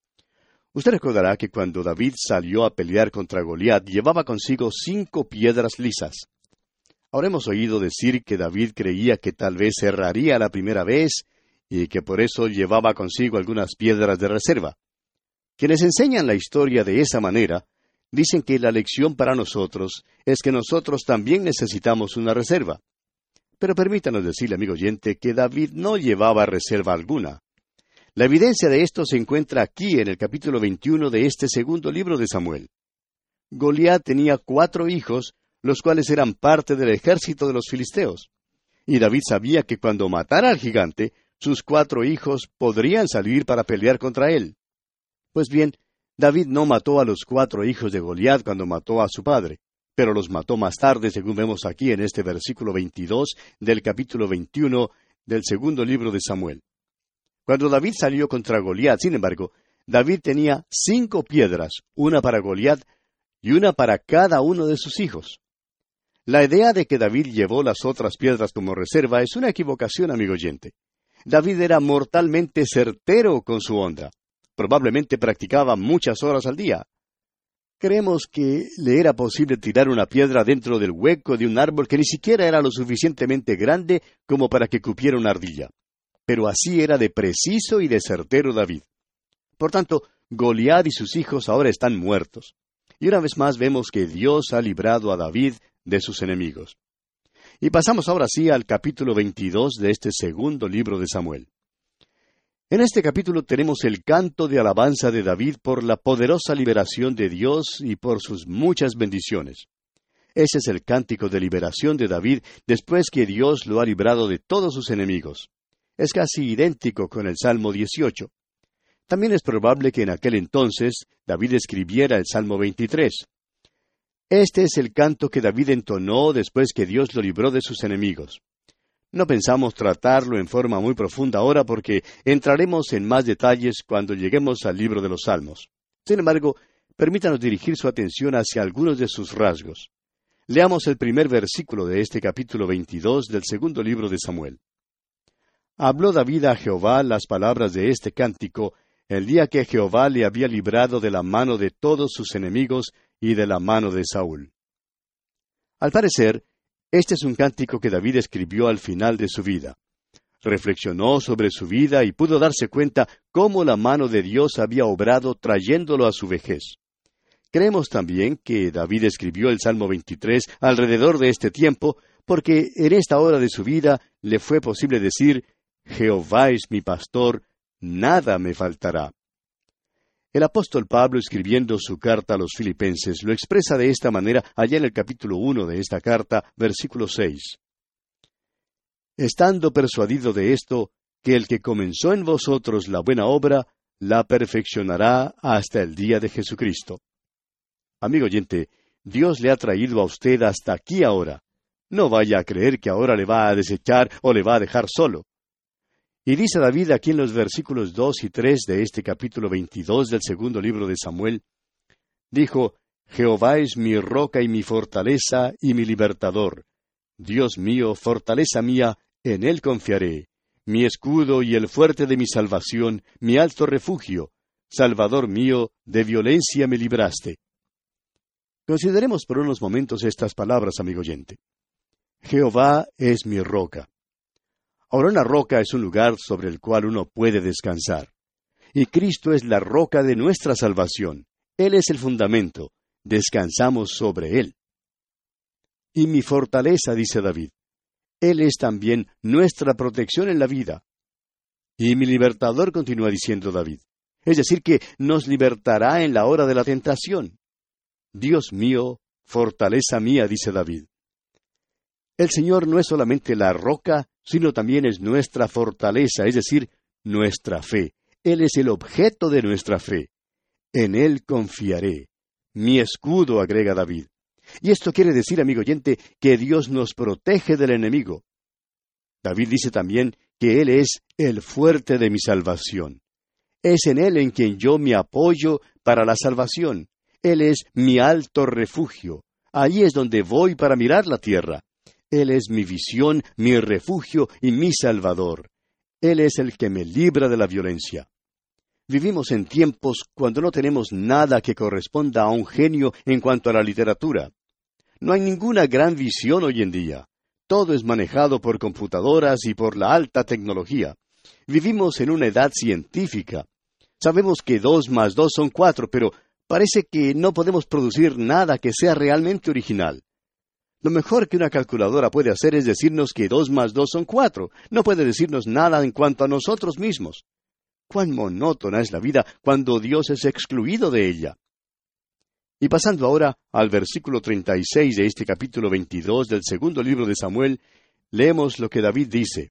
Usted recordará que cuando David salió a pelear contra Goliat llevaba consigo cinco piedras lisas. Ahora hemos oído decir que David creía que tal vez erraría la primera vez y que por eso llevaba consigo algunas piedras de reserva. Quienes enseñan la historia de esa manera dicen que la lección para nosotros es que nosotros también necesitamos una reserva. Pero permítanos decirle, amigo oyente, que David no llevaba reserva alguna. La evidencia de esto se encuentra aquí en el capítulo veintiuno de este segundo libro de Samuel. Goliat tenía cuatro hijos, los cuales eran parte del ejército de los filisteos. Y David sabía que cuando matara al gigante, sus cuatro hijos podrían salir para pelear contra él. Pues bien, David no mató a los cuatro hijos de Goliat cuando mató a su padre, pero los mató más tarde, según vemos aquí en este versículo veintidós del capítulo veintiuno del segundo libro de Samuel. Cuando David salió contra Goliat, sin embargo, David tenía cinco piedras, una para Goliat y una para cada uno de sus hijos. La idea de que David llevó las otras piedras como reserva es una equivocación, amigo oyente. David era mortalmente certero con su honra. Probablemente practicaba muchas horas al día. Creemos que le era posible tirar una piedra dentro del hueco de un árbol que ni siquiera era lo suficientemente grande como para que cupiera una ardilla. Pero así era de preciso y de certero David. Por tanto, Goliat y sus hijos ahora están muertos. Y una vez más vemos que Dios ha librado a David de sus enemigos. Y pasamos ahora sí al capítulo veintidós de este segundo libro de Samuel. En este capítulo tenemos el canto de alabanza de David por la poderosa liberación de Dios y por sus muchas bendiciones. Ese es el cántico de liberación de David después que Dios lo ha librado de todos sus enemigos. Es casi idéntico con el Salmo dieciocho. También es probable que en aquel entonces David escribiera el Salmo veintitrés. Este es el canto que David entonó después que Dios lo libró de sus enemigos. No pensamos tratarlo en forma muy profunda ahora porque entraremos en más detalles cuando lleguemos al libro de los Salmos. Sin embargo, permítanos dirigir su atención hacia algunos de sus rasgos. Leamos el primer versículo de este capítulo veintidós del segundo libro de Samuel. Habló David a Jehová las palabras de este cántico el día que Jehová le había librado de la mano de todos sus enemigos y de la mano de Saúl. Al parecer, este es un cántico que David escribió al final de su vida. Reflexionó sobre su vida y pudo darse cuenta cómo la mano de Dios había obrado trayéndolo a su vejez. Creemos también que David escribió el Salmo veintitrés alrededor de este tiempo, porque en esta hora de su vida le fue posible decir, Jehová es mi pastor, nada me faltará. El apóstol Pablo, escribiendo su carta a los filipenses, lo expresa de esta manera allá en el capítulo uno de esta carta, versículo seis. Estando persuadido de esto, que el que comenzó en vosotros la buena obra, la perfeccionará hasta el día de Jesucristo. Amigo oyente, Dios le ha traído a usted hasta aquí ahora. No vaya a creer que ahora le va a desechar o le va a dejar solo. Y dice David aquí en los versículos dos y tres de este capítulo veintidós del segundo libro de Samuel, dijo, Jehová es mi roca y mi fortaleza y mi libertador. Dios mío, fortaleza mía, en él confiaré. Mi escudo y el fuerte de mi salvación, mi alto refugio. Salvador mío, de violencia me libraste. Consideremos por unos momentos estas palabras, amigo oyente. Jehová es mi roca. Ahora, una roca es un lugar sobre el cual uno puede descansar. Y Cristo es la roca de nuestra salvación. Él es el fundamento. Descansamos sobre Él. Y mi fortaleza, dice David. Él es también nuestra protección en la vida. Y mi libertador, continúa diciendo David. Es decir, que nos libertará en la hora de la tentación. Dios mío, fortaleza mía, dice David. El Señor no es solamente la roca, sino también es nuestra fortaleza, es decir, nuestra fe. Él es el objeto de nuestra fe. En Él confiaré. Mi escudo, agrega David. Y esto quiere decir, amigo oyente, que Dios nos protege del enemigo. David dice también que Él es el fuerte de mi salvación. Es en Él en quien yo me apoyo para la salvación. Él es mi alto refugio. Allí es donde voy para mirar la tierra. Él es mi visión, mi refugio y mi salvador. Él es el que me libra de la violencia. Vivimos en tiempos cuando no tenemos nada que corresponda a un genio en cuanto a la literatura. No hay ninguna gran visión hoy en día. Todo es manejado por computadoras y por la alta tecnología. Vivimos en una edad científica. Sabemos que dos más dos son cuatro, pero parece que no podemos producir nada que sea realmente original. Lo mejor que una calculadora puede hacer es decirnos que dos más dos son cuatro. No puede decirnos nada en cuanto a nosotros mismos. Cuán monótona es la vida cuando Dios es excluido de ella. Y pasando ahora al versículo treinta y seis de este capítulo veintidós del segundo libro de Samuel, leemos lo que David dice.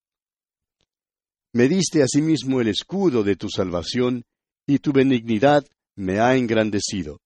Me diste asimismo el escudo de tu salvación, y tu benignidad me ha engrandecido.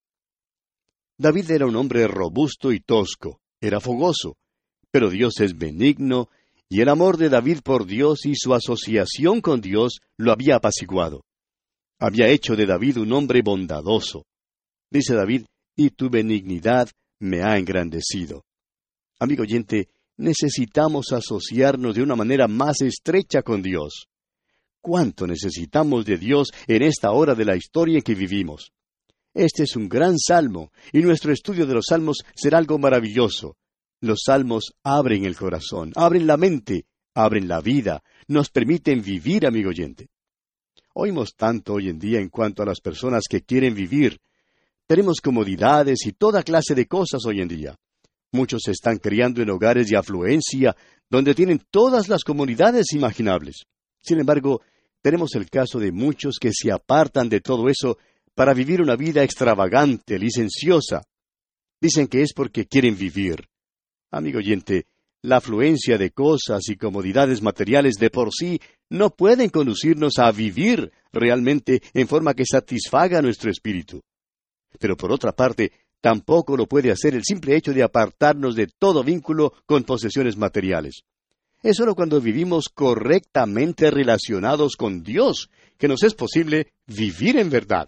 David era un hombre robusto y tosco, era fogoso, pero Dios es benigno, y el amor de David por Dios y su asociación con Dios lo había apaciguado. Había hecho de David un hombre bondadoso. Dice David, y tu benignidad me ha engrandecido. Amigo oyente, necesitamos asociarnos de una manera más estrecha con Dios. ¿Cuánto necesitamos de Dios en esta hora de la historia en que vivimos? Este es un gran salmo, y nuestro estudio de los salmos será algo maravilloso. Los salmos abren el corazón, abren la mente, abren la vida, nos permiten vivir, amigo oyente. Oímos tanto hoy en día en cuanto a las personas que quieren vivir. Tenemos comodidades y toda clase de cosas hoy en día. Muchos se están criando en hogares de afluencia, donde tienen todas las comodidades imaginables. Sin embargo, tenemos el caso de muchos que se apartan de todo eso para vivir una vida extravagante, licenciosa. Dicen que es porque quieren vivir. Amigo oyente, la afluencia de cosas y comodidades materiales de por sí no pueden conducirnos a vivir realmente en forma que satisfaga nuestro espíritu. Pero por otra parte, tampoco lo puede hacer el simple hecho de apartarnos de todo vínculo con posesiones materiales. Es solo cuando vivimos correctamente relacionados con Dios que nos es posible vivir en verdad.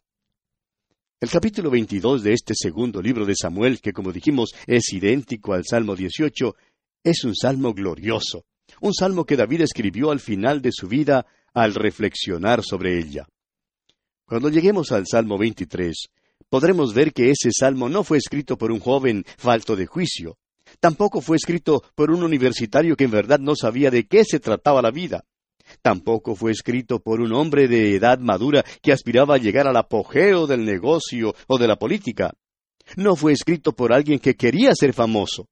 El capítulo veintidós de este segundo libro de Samuel, que como dijimos es idéntico al Salmo dieciocho, es un salmo glorioso, un salmo que David escribió al final de su vida al reflexionar sobre ella. Cuando lleguemos al Salmo veintitrés, podremos ver que ese salmo no fue escrito por un joven falto de juicio. Tampoco fue escrito por un universitario que en verdad no sabía de qué se trataba la vida. Tampoco fue escrito por un hombre de edad madura que aspiraba a llegar al apogeo del negocio o de la política. No fue escrito por alguien que quería ser famoso.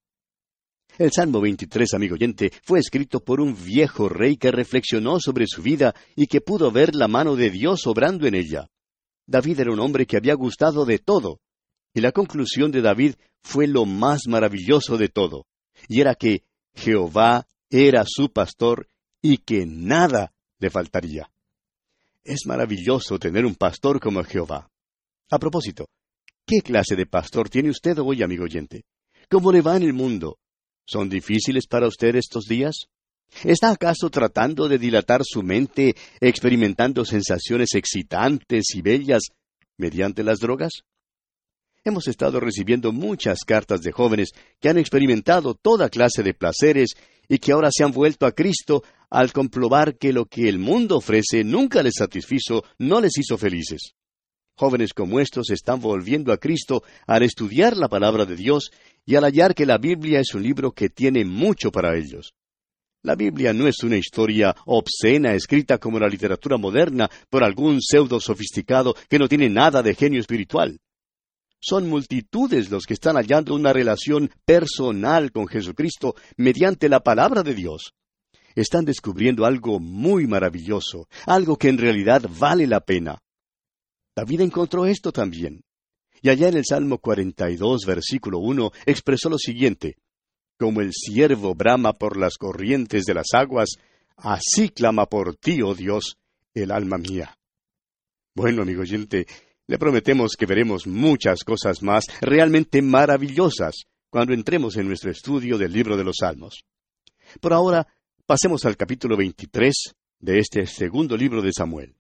El Salmo veintitrés, amigo oyente, fue escrito por un viejo rey que reflexionó sobre su vida y que pudo ver la mano de Dios obrando en ella. David era un hombre que había gustado de todo, y la conclusión de David fue lo más maravilloso de todo, y era que Jehová era su pastor y que nada le faltaría. Es maravilloso tener un pastor como Jehová. A propósito, ¿qué clase de pastor tiene usted hoy, amigo oyente? ¿Cómo le va en el mundo? ¿Son difíciles para usted estos días? ¿Está acaso tratando de dilatar su mente, experimentando sensaciones excitantes y bellas mediante las drogas? Hemos estado recibiendo muchas cartas de jóvenes que han experimentado toda clase de placeres y que ahora se han vuelto a Cristo al comprobar que lo que el mundo ofrece nunca les satisfizo, no les hizo felices. Jóvenes como estos se están volviendo a Cristo al estudiar la palabra de Dios y al hallar que la Biblia es un libro que tiene mucho para ellos. La Biblia no es una historia obscena escrita como la literatura moderna por algún pseudo sofisticado que no tiene nada de genio espiritual. Son multitudes los que están hallando una relación personal con Jesucristo mediante la palabra de Dios. Están descubriendo algo muy maravilloso, algo que en realidad vale la pena. David encontró esto también. Y allá en el Salmo cuarenta y dos, versículo uno, expresó lo siguiente: Como el ciervo brama por las corrientes de las aguas, así clama por ti, oh Dios, el alma mía. Bueno, amigo oyente, le prometemos que veremos muchas cosas más realmente maravillosas cuando entremos en nuestro estudio del libro de los Salmos. Por ahora, pasemos al capítulo veintitrés de este segundo libro de Samuel.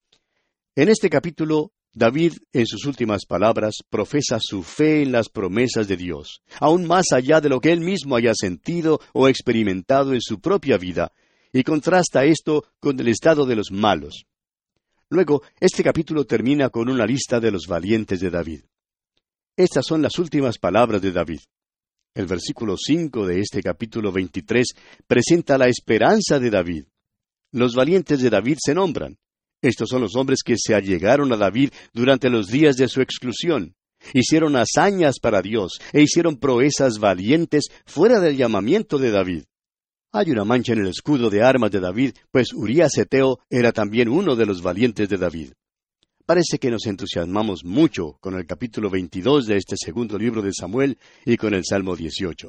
En este capítulo, David, en sus últimas palabras, profesa su fe en las promesas de Dios, aún más allá de lo que él mismo haya sentido o experimentado en su propia vida, y contrasta esto con el estado de los malos. Luego, este capítulo termina con una lista de los valientes de David. Estas son las últimas palabras de David. El versículo cinco de este capítulo veintitrés presenta la esperanza de David. Los valientes de David se nombran. Estos son los hombres que se allegaron a David durante los días de su exclusión. Hicieron hazañas para Dios e hicieron proezas valientes fuera del llamamiento de David. Hay una mancha en el escudo de armas de David, pues Urías Heteo era también uno de los valientes de David. Parece que nos entusiasmamos mucho con el capítulo veintidós de este segundo libro de Samuel y con el Salmo dieciocho.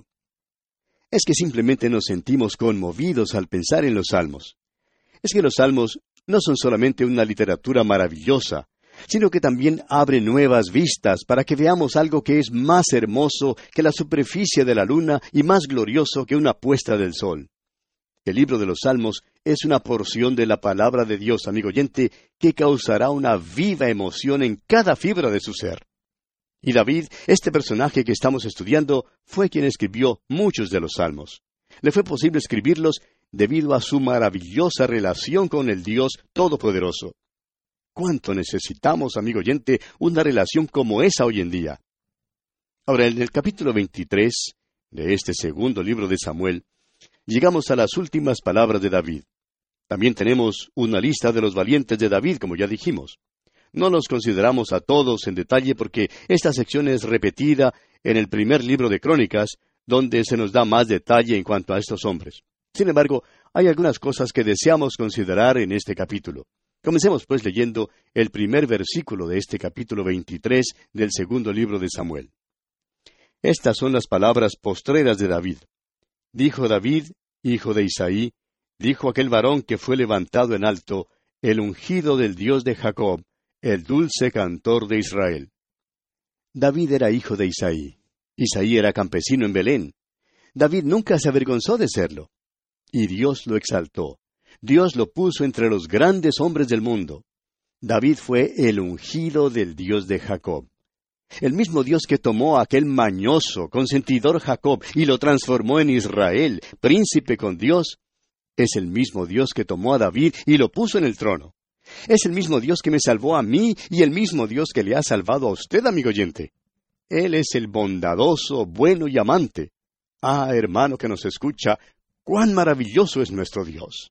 Es que simplemente nos sentimos conmovidos al pensar en los salmos. Es que los salmos no son solamente una literatura maravillosa, sino que también abre nuevas vistas para que veamos algo que es más hermoso que la superficie de la luna y más glorioso que una puesta del sol. El libro de los Salmos es una porción de la palabra de Dios, amigo oyente, que causará una viva emoción en cada fibra de su ser. Y David, este personaje que estamos estudiando, fue quien escribió muchos de los Salmos. Le fue posible escribirlos debido a su maravillosa relación con el Dios Todopoderoso. ¿Cuánto necesitamos, amigo oyente, una relación como esa hoy en día? Ahora, en el capítulo veintitrés de este segundo libro de Samuel, llegamos a las últimas palabras de David. También tenemos una lista de los valientes de David, como ya dijimos. No los consideramos a todos en detalle porque esta sección es repetida en el primer libro de Crónicas, donde se nos da más detalle en cuanto a estos hombres. Sin embargo, hay algunas cosas que deseamos considerar en este capítulo. Comencemos pues leyendo el primer versículo de este capítulo veintitrés del segundo libro de Samuel. Estas son las palabras postreras de David. Dijo David, hijo de Isaí, dijo aquel varón que fue levantado en alto, el ungido del Dios de Jacob, el dulce cantor de Israel. David era hijo de Isaí. Isaí era campesino en Belén. David nunca se avergonzó de serlo. Y Dios lo exaltó. Dios lo puso entre los grandes hombres del mundo. David fue el ungido del Dios de Jacob. El mismo Dios que tomó a aquel mañoso, consentidor Jacob y lo transformó en Israel, príncipe con Dios, es el mismo Dios que tomó a David y lo puso en el trono. Es el mismo Dios que me salvó a mí y el mismo Dios que le ha salvado a usted, amigo oyente. Él es el bondadoso, bueno y amante. Ah, hermano que nos escucha, cuán maravilloso es nuestro Dios.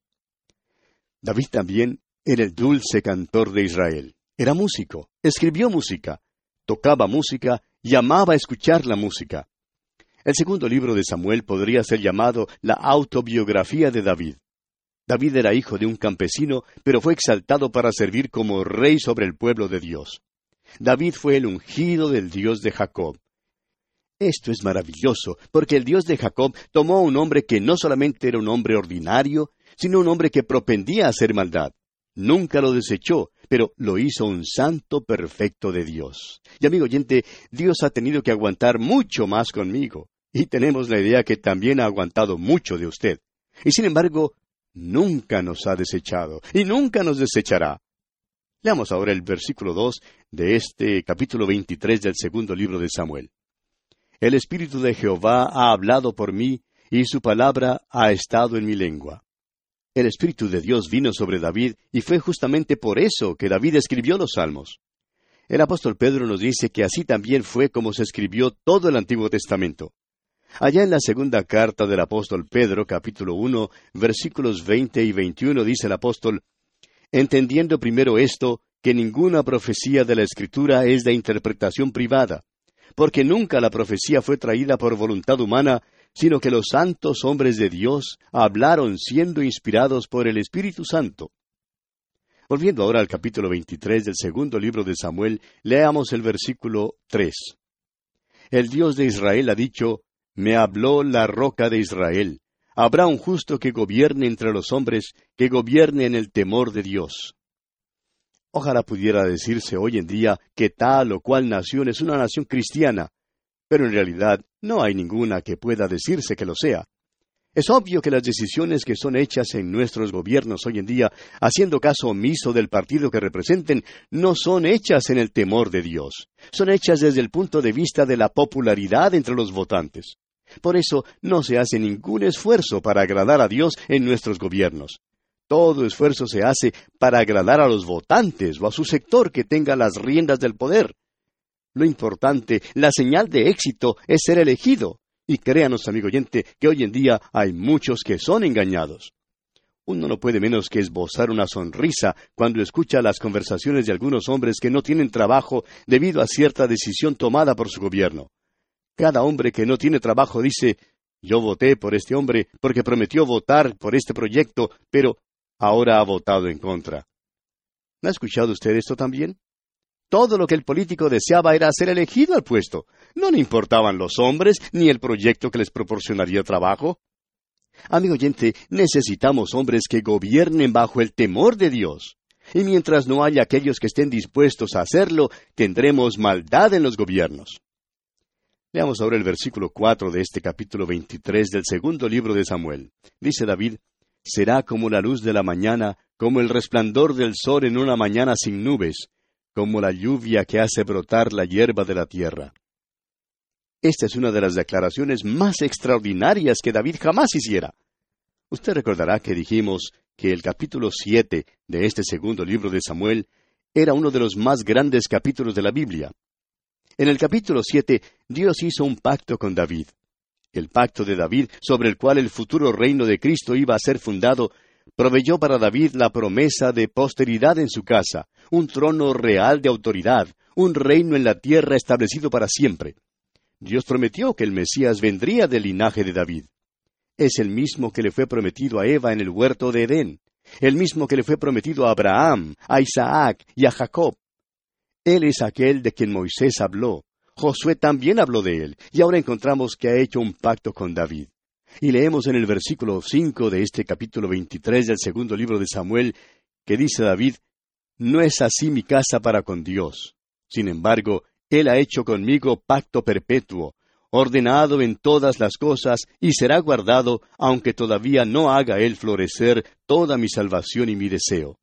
David también era el dulce cantor de Israel. Era músico, escribió música, tocaba música y amaba escuchar la música. El segundo libro de Samuel podría ser llamado la autobiografía de David. David era hijo de un campesino, pero fue exaltado para servir como rey sobre el pueblo de Dios. David fue el ungido del Dios de Jacob. Esto es maravilloso, porque el Dios de Jacob tomó a un hombre que no solamente era un hombre ordinario, sino un hombre que propendía a hacer maldad. Nunca lo desechó, pero lo hizo un santo perfecto de Dios. Y amigo oyente, Dios ha tenido que aguantar mucho más conmigo, y tenemos la idea que también ha aguantado mucho de usted. Y sin embargo, nunca nos ha desechado, y nunca nos desechará. Leamos ahora el versículo dos de este capítulo veintitrés del segundo libro de Samuel. El Espíritu de Jehová ha hablado por mí, y su palabra ha estado en mi lengua. El Espíritu de Dios vino sobre David, y fue justamente por eso que David escribió los Salmos. El apóstol Pedro nos dice que así también fue como se escribió todo el Antiguo Testamento. Allá en la segunda carta del apóstol Pedro, capítulo uno, versículos veinte y veintiuno, dice el apóstol, entendiendo primero esto, que ninguna profecía de la Escritura es de interpretación privada, porque nunca la profecía fue traída por voluntad humana, sino que los santos hombres de Dios hablaron siendo inspirados por el Espíritu Santo. Volviendo ahora al capítulo veintitrés del segundo libro de Samuel, leamos el versículo tres. El Dios de Israel ha dicho, Me habló la roca de Israel. Habrá un justo que gobierne entre los hombres, que gobierne en el temor de Dios. Ojalá pudiera decirse hoy en día que tal o cual nación es una nación cristiana, pero en realidad no hay ninguna que pueda decirse que lo sea. Es obvio que las decisiones que son hechas en nuestros gobiernos hoy en día, haciendo caso omiso del partido que representen, no son hechas en el temor de Dios. Son hechas desde el punto de vista de la popularidad entre los votantes. Por eso no se hace ningún esfuerzo para agradar a Dios en nuestros gobiernos. Todo esfuerzo se hace para agradar a los votantes o a su sector que tenga las riendas del poder. Lo importante, la señal de éxito, es ser elegido. Y créanos, amigo oyente, que hoy en día hay muchos que son engañados. Uno no puede menos que esbozar una sonrisa cuando escucha las conversaciones de algunos hombres que no tienen trabajo debido a cierta decisión tomada por su gobierno. Cada hombre que no tiene trabajo dice, yo voté por este hombre porque prometió votar por este proyecto, pero ahora ha votado en contra. ¿No ha escuchado usted esto también? Todo lo que el político deseaba era ser elegido al puesto. No le importaban los hombres ni el proyecto que les proporcionaría trabajo. Amigo oyente, necesitamos hombres que gobiernen bajo el temor de Dios. Y mientras no haya aquellos que estén dispuestos a hacerlo, tendremos maldad en los gobiernos. Leamos ahora el versículo cuatro de este capítulo veintitrés del segundo libro de Samuel. Dice David, «Será como la luz de la mañana, como el resplandor del sol en una mañana sin nubes, como la lluvia que hace brotar la hierba de la tierra». Esta es una de las declaraciones más extraordinarias que David jamás hiciera. Usted recordará que dijimos que el capítulo siete de este segundo libro de Samuel era uno de los más grandes capítulos de la Biblia. En el capítulo siete, Dios hizo un pacto con David. El pacto de David, sobre el cual el futuro reino de Cristo iba a ser fundado, proveyó para David la promesa de posteridad en su casa, un trono real de autoridad, un reino en la tierra establecido para siempre. Dios prometió que el Mesías vendría del linaje de David. Es el mismo que le fue prometido a Eva en el huerto de Edén, el mismo que le fue prometido a Abraham, a Isaac y a Jacob. Él es aquel de quien Moisés habló. Josué también habló de él, y ahora encontramos que ha hecho un pacto con David. Y leemos en el versículo cinco de este capítulo veintitrés del segundo libro de Samuel, que dice David, «No es así mi casa para con Dios. Sin embargo, Él ha hecho conmigo pacto perpetuo, ordenado en todas las cosas, y será guardado, aunque todavía no haga Él florecer toda mi salvación y mi deseo».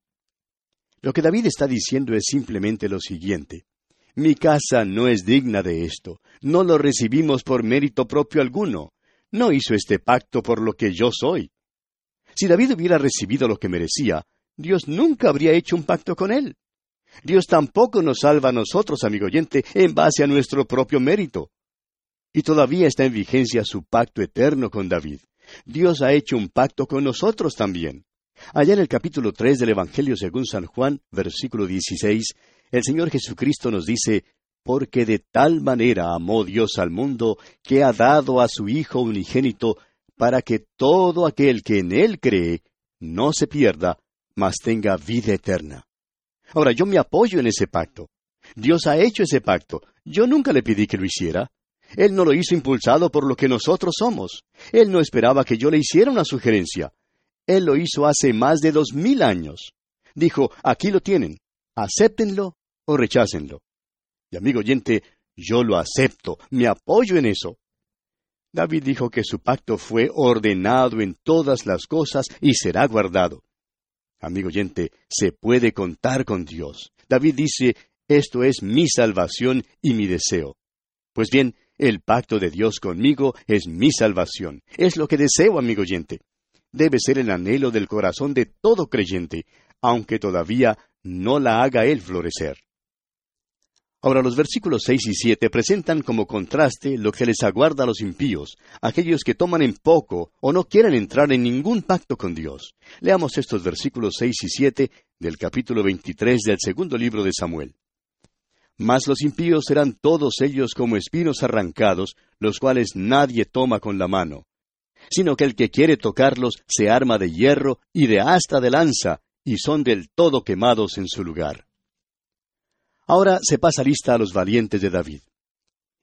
Lo que David está diciendo es simplemente lo siguiente. Mi casa no es digna de esto. No lo recibimos por mérito propio alguno. No hizo este pacto por lo que yo soy. Si David hubiera recibido lo que merecía, Dios nunca habría hecho un pacto con él. Dios tampoco nos salva a nosotros, amigo oyente, en base a nuestro propio mérito. Y todavía está en vigencia su pacto eterno con David. Dios ha hecho un pacto con nosotros también. Allá en el capítulo tres del Evangelio según San Juan, versículo dieciséis, el Señor Jesucristo nos dice, «Porque de tal manera amó Dios al mundo, que ha dado a su Hijo unigénito, para que todo aquel que en Él cree no se pierda, mas tenga vida eterna». Ahora, yo me apoyo en ese pacto. Dios ha hecho ese pacto. Yo nunca le pedí que lo hiciera. Él no lo hizo impulsado por lo que nosotros somos. Él no esperaba que yo le hiciera una sugerencia. Él lo hizo hace más de dos mil años. Dijo, aquí lo tienen, acéptenlo o rechácenlo. Y amigo oyente, yo lo acepto, me apoyo en eso. David dijo que su pacto fue ordenado en todas las cosas y será guardado. Amigo oyente, se puede contar con Dios. David dice, esto es mi salvación y mi deseo. Pues bien, el pacto de Dios conmigo es mi salvación. Es lo que deseo, amigo oyente. Debe ser el anhelo del corazón de todo creyente, aunque todavía no la haga Él florecer. Ahora, los versículos seis y siete presentan como contraste lo que les aguarda a los impíos, aquellos que toman en poco o no quieren entrar en ningún pacto con Dios. Leamos estos versículos seis y siete del capítulo veintitrés del segundo libro de Samuel. Mas los impíos serán todos ellos como espinos arrancados, los cuales nadie toma con la mano, sino que el que quiere tocarlos se arma de hierro y de asta de lanza, y son del todo quemados en su lugar. Ahora se pasa lista a los valientes de David.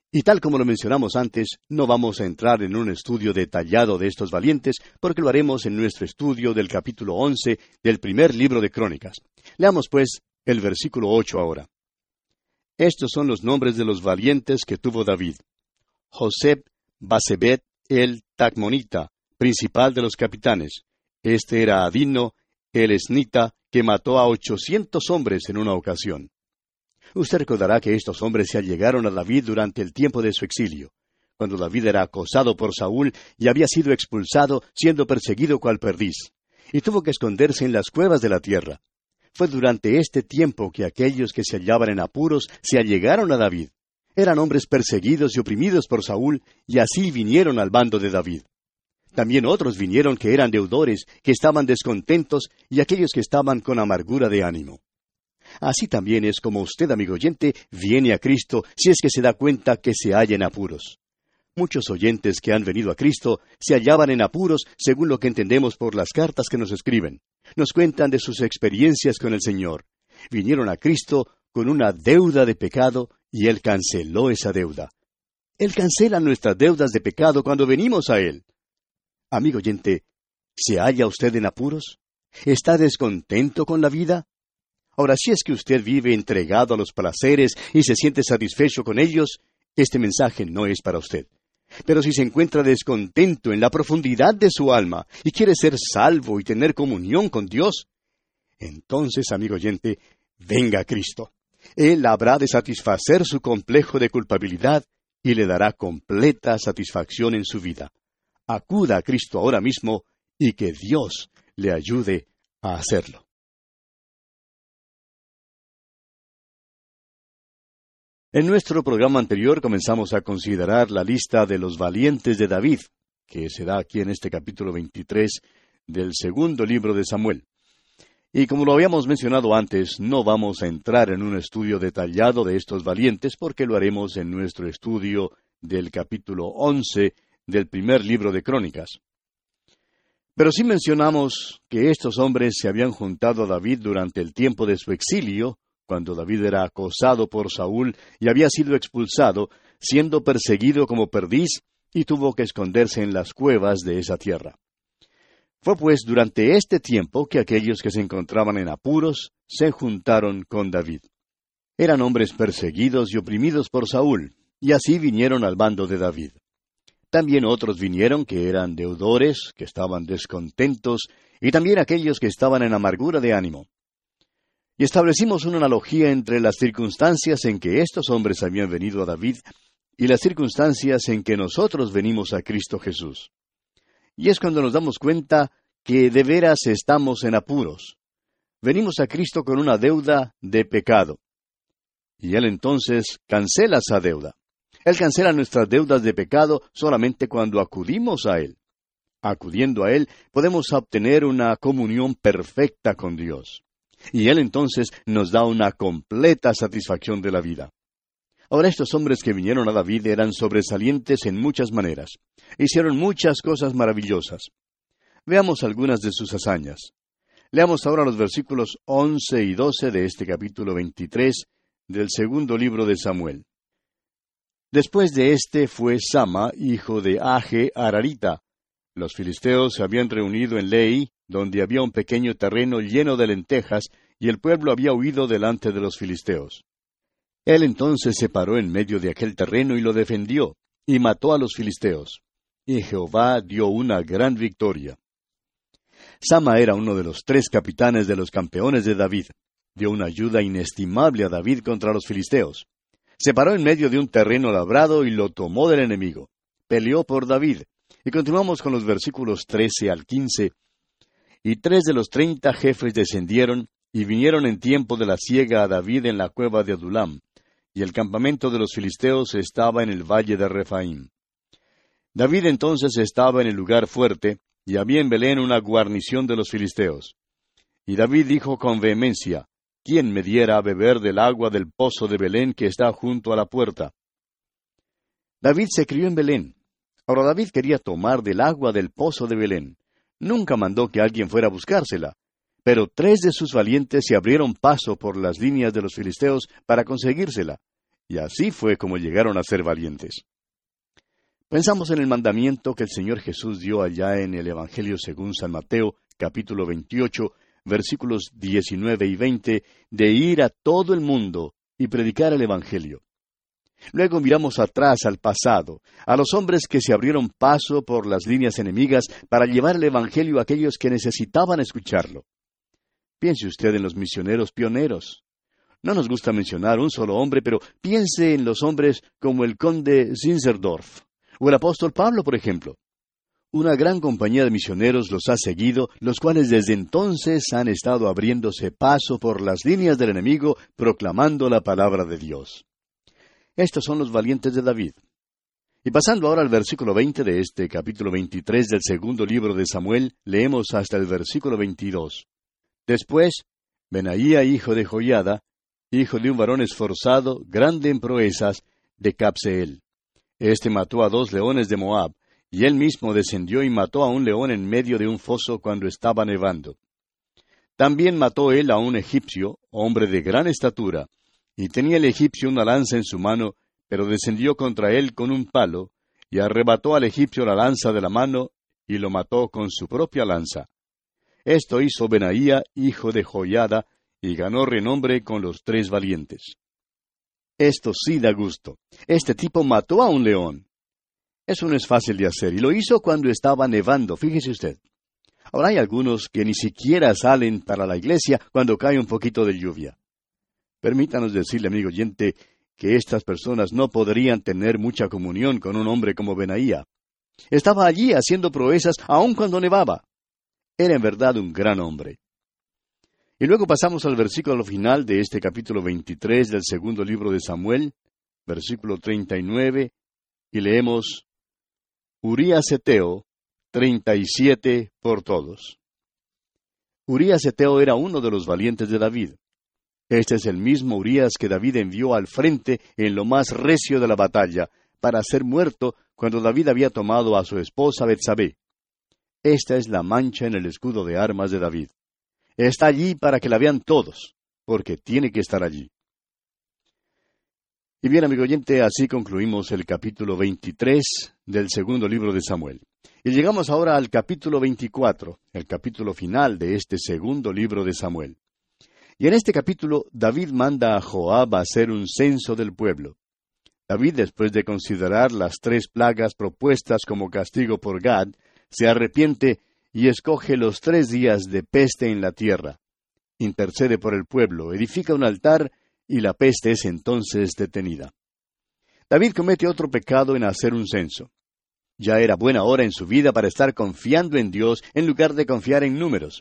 Y tal como lo mencionamos antes, no vamos a entrar en un estudio detallado de estos valientes, porque lo haremos en nuestro estudio del capítulo once del primer libro de Crónicas. Leamos, pues, el versículo ocho ahora. Estos son los nombres de los valientes que tuvo David. Joseb Basebet el Tacmonita, principal de los capitanes. Este era Adino, el esnita, que mató a ochocientos hombres en una ocasión. Usted recordará que estos hombres se allegaron a David durante el tiempo de su exilio, cuando David era acosado por Saúl y había sido expulsado, siendo perseguido cual perdiz, y tuvo que esconderse en las cuevas de la tierra. Fue durante este tiempo que aquellos que se hallaban en apuros se allegaron a David. Eran hombres perseguidos y oprimidos por Saúl, y así vinieron al bando de David. También otros vinieron que eran deudores, que estaban descontentos, y aquellos que estaban con amargura de ánimo. Así también es como usted, amigo oyente, viene a Cristo si es que se da cuenta que se halla en apuros. Muchos oyentes que han venido a Cristo se hallaban en apuros según lo que entendemos por las cartas que nos escriben. Nos cuentan de sus experiencias con el Señor. Vinieron a Cristo con una deuda de pecado y Él canceló esa deuda. Él cancela nuestras deudas de pecado cuando venimos a Él. Amigo oyente, ¿se halla usted en apuros? ¿Está descontento con la vida? Ahora, si es que usted vive entregado a los placeres y se siente satisfecho con ellos, este mensaje no es para usted. Pero si se encuentra descontento en la profundidad de su alma y quiere ser salvo y tener comunión con Dios, entonces, amigo oyente, venga a Cristo. Él habrá de satisfacer su complejo de culpabilidad y le dará completa satisfacción en su vida. Acuda a Cristo ahora mismo y que Dios le ayude a hacerlo. En nuestro programa anterior comenzamos a considerar la lista de los valientes de David, que se da aquí en este capítulo veintitrés del segundo libro de Samuel. Y como lo habíamos mencionado antes, no vamos a entrar en un estudio detallado de estos valientes porque lo haremos en nuestro estudio del capítulo once del primer libro de Crónicas. Pero sí mencionamos que estos hombres se habían juntado a David durante el tiempo de su exilio, cuando David era acosado por Saúl y había sido expulsado, siendo perseguido como perdiz, y tuvo que esconderse en las cuevas de esa tierra. Fue pues durante este tiempo que aquellos que se encontraban en apuros se juntaron con David. Eran hombres perseguidos y oprimidos por Saúl, y así vinieron al bando de David. También otros vinieron que eran deudores, que estaban descontentos, y también aquellos que estaban en amargura de ánimo. Y establecimos una analogía entre las circunstancias en que estos hombres habían venido a David y las circunstancias en que nosotros venimos a Cristo Jesús. Y es cuando nos damos cuenta que de veras estamos en apuros. Venimos a Cristo con una deuda de pecado. Y Él entonces cancela esa deuda. Él cancela nuestras deudas de pecado solamente cuando acudimos a Él. Acudiendo a Él, podemos obtener una comunión perfecta con Dios. Y Él entonces nos da una completa satisfacción de la vida. Ahora, estos hombres que vinieron a David eran sobresalientes en muchas maneras. Hicieron muchas cosas maravillosas. Veamos algunas de sus hazañas. Leamos ahora los versículos once y doce de este capítulo veintitrés del segundo libro de Samuel. Después de éste fue Sama, hijo de Age Ararita. Los filisteos se habían reunido en Lei, donde había un pequeño terreno lleno de lentejas, y el pueblo había huido delante de los filisteos. Él entonces se paró en medio de aquel terreno y lo defendió, y mató a los filisteos. Y Jehová dio una gran victoria. Sama era uno de los tres capitanes de los campeones de David. Dio una ayuda inestimable a David contra los filisteos. Se paró en medio de un terreno labrado y lo tomó del enemigo. Peleó por David. Y continuamos con los versículos trece al quince. Y tres de los treinta jefes descendieron, y vinieron en tiempo de la siega a David en la cueva de Adulam, y el campamento de los filisteos estaba en el valle de Refaim. David entonces estaba en el lugar fuerte, y había en Belén una guarnición de los filisteos. Y David dijo con vehemencia, ¿quién me diera a beber del agua del pozo de Belén que está junto a la puerta? David se crió en Belén. Ahora David quería tomar del agua del pozo de Belén. Nunca mandó que alguien fuera a buscársela. Pero tres de sus valientes se abrieron paso por las líneas de los filisteos para conseguírsela. y así fue como llegaron a ser valientes. Pensamos en el mandamiento que el Señor Jesús dio allá en el Evangelio según San Mateo, capítulo veintiocho, versículos diecinueve y veinte, de ir a todo el mundo y predicar el Evangelio. Luego miramos atrás al pasado, a los hombres que se abrieron paso por las líneas enemigas para llevar el Evangelio a aquellos que necesitaban escucharlo. Piense usted en los misioneros pioneros. No nos gusta mencionar un solo hombre, pero piense en los hombres como el conde Zinzendorf, o el apóstol Pablo, por ejemplo. Una gran compañía de misioneros los ha seguido, los cuales desde entonces han estado abriéndose paso por las líneas del enemigo, proclamando la palabra de Dios. Estos son los valientes de David. Y pasando ahora al versículo veinte de este capítulo veintitrés del segundo libro de Samuel, leemos hasta el versículo veintidós. Después, Benaía, hijo de Joiada, hijo de un varón esforzado, grande en proezas, de Cabseel. Este mató a dos leones de Moab, y él mismo descendió y mató a un león en medio de un foso cuando estaba nevando. También mató él a un egipcio, hombre de gran estatura, y tenía el egipcio una lanza en su mano, pero descendió contra él con un palo, y arrebató al egipcio la lanza de la mano, y lo mató con su propia lanza. Esto hizo Benaía, hijo de Joiada, y ganó renombre con los tres valientes. Esto sí da gusto. Este tipo mató a un león. Eso no es fácil de hacer, y lo hizo cuando estaba nevando, fíjese usted. Ahora hay algunos que ni siquiera salen para la iglesia cuando cae un poquito de lluvia. Permítanos decirle, amigo oyente, que estas personas no podrían tener mucha comunión con un hombre como Benaía. Estaba allí haciendo proezas aun cuando nevaba. Era en verdad un gran hombre. Y luego pasamos al versículo final de este capítulo veintitrés del segundo libro de Samuel, versículo treinta y nueve, y leemos: Urías Heteo, treinta y siete por todos. Urías Heteo era uno de los valientes de David. Este es el mismo Urías que David envió al frente en lo más recio de la batalla, para ser muerto cuando David había tomado a su esposa Betsabé. Esta es la mancha en el escudo de armas de David. Está allí para que la vean todos, porque tiene que estar allí. Y bien, amigo oyente, así concluimos el capítulo veintitrés del segundo libro de Samuel. Y llegamos ahora al capítulo veinticuatro, el capítulo final de este segundo libro de Samuel. Y en este capítulo, David manda a Joab a hacer un censo del pueblo. David, después de considerar las tres plagas propuestas como castigo por Gad, se arrepiente y escoge los tres días de peste en la tierra. Intercede por el pueblo, edifica un altar, y la peste es entonces detenida. David comete otro pecado en hacer un censo. Ya era buena hora en su vida para estar confiando en Dios en lugar de confiar en números.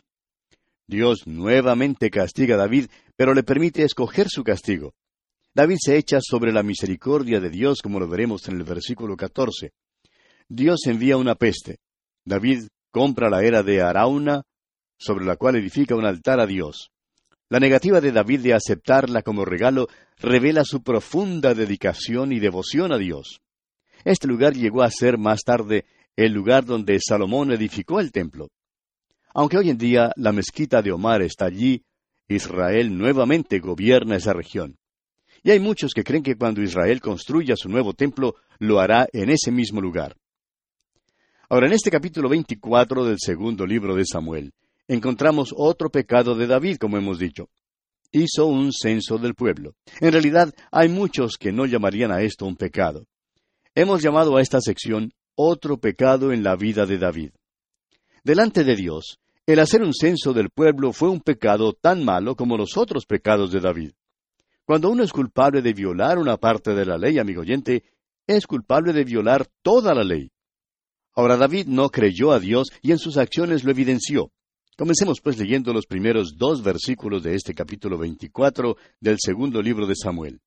Dios nuevamente castiga a David, pero le permite escoger su castigo. David se echa sobre la misericordia de Dios, como lo veremos en el versículo catorce. Dios envía una peste. David compra la era de Arauna, sobre la cual edifica un altar a Dios. La negativa de David de aceptarla como regalo revela su profunda dedicación y devoción a Dios. Este lugar llegó a ser más tarde el lugar donde Salomón edificó el templo. Aunque hoy en día la mezquita de Omar está allí, Israel nuevamente gobierna esa región. Y hay muchos que creen que cuando Israel construya su nuevo templo, lo hará en ese mismo lugar. Ahora, en este capítulo veinticuatro del segundo libro de Samuel, encontramos otro pecado de David, como hemos dicho. Hizo un censo del pueblo. En realidad, hay muchos que no llamarían a esto un pecado. Hemos llamado a esta sección otro pecado en la vida de David. Delante de Dios, el hacer un censo del pueblo fue un pecado tan malo como los otros pecados de David. Cuando uno es culpable de violar una parte de la ley, amigo oyente, es culpable de violar toda la ley. Ahora, David no creyó a Dios y en sus acciones lo evidenció. Comencemos pues leyendo los primeros dos versículos de este capítulo veinticuatro del segundo libro de Samuel.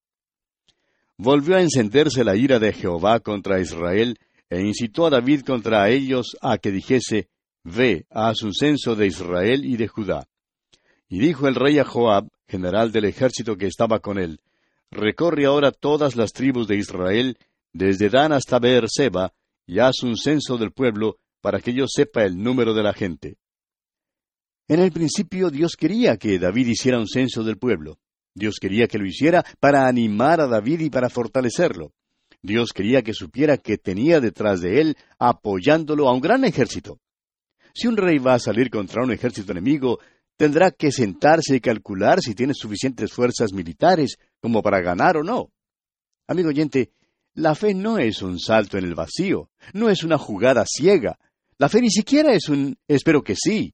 Volvió a encenderse la ira de Jehová contra Israel, e incitó a David contra ellos a que dijese: Ve, haz un censo de Israel y de Judá. Y dijo el rey a Joab, general del ejército que estaba con él: Recorre ahora todas las tribus de Israel, desde Dan hasta Beerseba, y haz un censo del pueblo, para que yo sepa el número de la gente. En el principio Dios quería que David hiciera un censo del pueblo. Dios quería que lo hiciera para animar a David y para fortalecerlo. Dios quería que supiera que tenía detrás de él, apoyándolo, a un gran ejército. Si un rey va a salir contra un ejército enemigo, tendrá que sentarse y calcular si tiene suficientes fuerzas militares como para ganar o no. Amigo oyente, la fe no es un salto en el vacío, no es una jugada ciega. La fe ni siquiera es un espero que sí.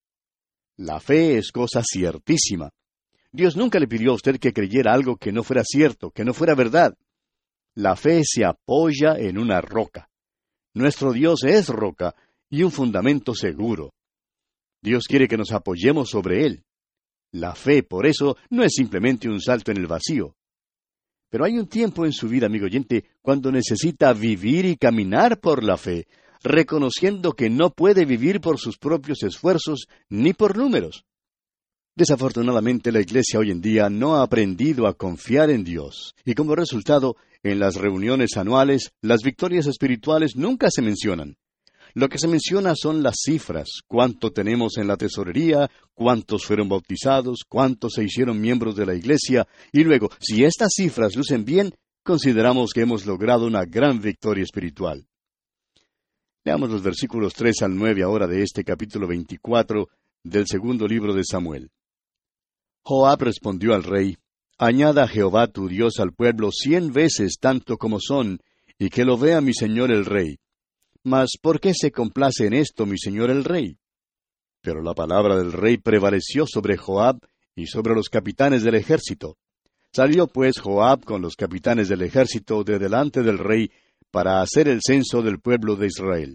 La fe es cosa ciertísima. Dios nunca le pidió a usted que creyera algo que no fuera cierto, que no fuera verdad. La fe se apoya en una roca. Nuestro Dios es roca y un fundamento seguro. Dios quiere que nos apoyemos sobre Él. La fe, por eso, no es simplemente un salto en el vacío. Pero hay un tiempo en su vida, amigo oyente, cuando necesita vivir y caminar por la fe, reconociendo que no puede vivir por sus propios esfuerzos ni por números. Desafortunadamente, la Iglesia hoy en día no ha aprendido a confiar en Dios, y como resultado, en las reuniones anuales, las victorias espirituales nunca se mencionan. Lo que se menciona son las cifras, cuánto tenemos en la tesorería, cuántos fueron bautizados, cuántos se hicieron miembros de la Iglesia, y luego, si estas cifras lucen bien, consideramos que hemos logrado una gran victoria espiritual. Leamos los versículos tres al nueve ahora de este capítulo veinticuatro del segundo libro de Samuel. Joab respondió al rey, «Añada Jehová tu Dios al pueblo cien veces tanto como son, y que lo vea mi señor el rey. Mas, ¿por qué se complace en esto mi señor el rey?» Pero la palabra del rey prevaleció sobre Joab y sobre los capitanes del ejército. Salió pues Joab con los capitanes del ejército de delante del rey para hacer el censo del pueblo de Israel.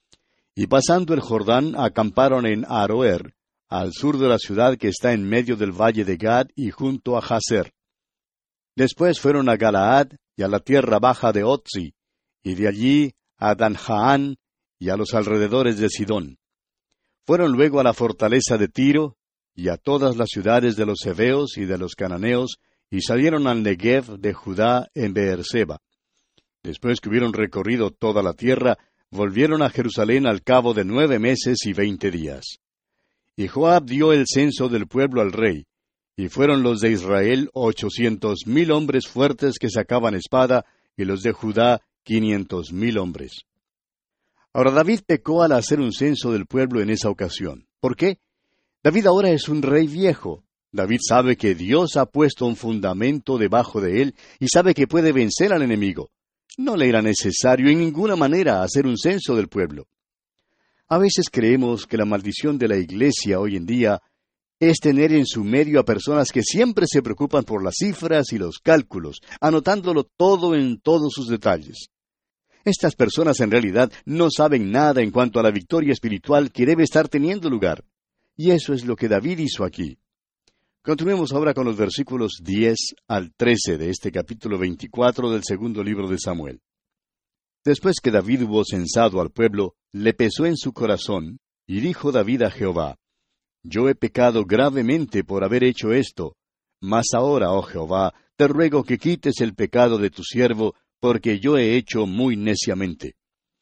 Y pasando el Jordán, acamparon en Aroer, al sur de la ciudad que está en medio del valle de Gad y junto a Jazer. Después fueron a Galaad y a la tierra baja de Otzi, y de allí a Danjaán y a los alrededores de Sidón. Fueron luego a la fortaleza de Tiro y a todas las ciudades de los heveos y de los cananeos, y salieron al Negev de Judá en Beerseba. Después que hubieron recorrido toda la tierra, volvieron a Jerusalén al cabo de nueve meses y veinte días. Y Joab dio el censo del pueblo al rey, y fueron los de Israel ochocientos mil hombres fuertes que sacaban espada, y los de Judá quinientos mil hombres. Ahora David pecó al hacer un censo del pueblo en esa ocasión. ¿Por qué? David ahora es un rey viejo. David sabe que Dios ha puesto un fundamento debajo de él y sabe que puede vencer al enemigo. No le era necesario en ninguna manera hacer un censo del pueblo. A veces creemos que la maldición de la Iglesia hoy en día es tener en su medio a personas que siempre se preocupan por las cifras y los cálculos, anotándolo todo en todos sus detalles. Estas personas en realidad no saben nada en cuanto a la victoria espiritual que debe estar teniendo lugar. Y eso es lo que David hizo aquí. Continuemos ahora con los versículos diez al trece de este capítulo veinticuatro del segundo libro de Samuel. Después que David hubo censado al pueblo, le pesó en su corazón, y dijo David a Jehová, «Yo he pecado gravemente por haber hecho esto, mas ahora, oh Jehová, te ruego que quites el pecado de tu siervo, porque yo he hecho muy neciamente».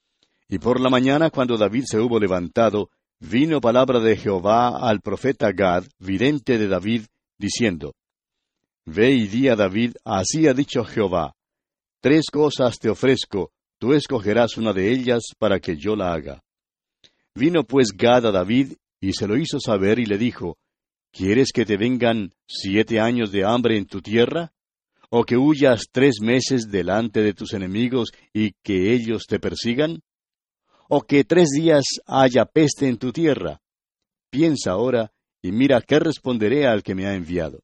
Y por la mañana, cuando David se hubo levantado, vino palabra de Jehová al profeta Gad, vidente de David, diciendo, «Ve y di a David, así ha dicho Jehová, tres cosas te ofrezco, tú escogerás una de ellas para que yo la haga». Vino pues Gad a David, y se lo hizo saber, y le dijo, ¿quieres que te vengan siete años de hambre en tu tierra? ¿O que huyas tres meses delante de tus enemigos y que ellos te persigan? ¿O que tres días haya peste en tu tierra? Piensa ahora, y mira qué responderé al que me ha enviado.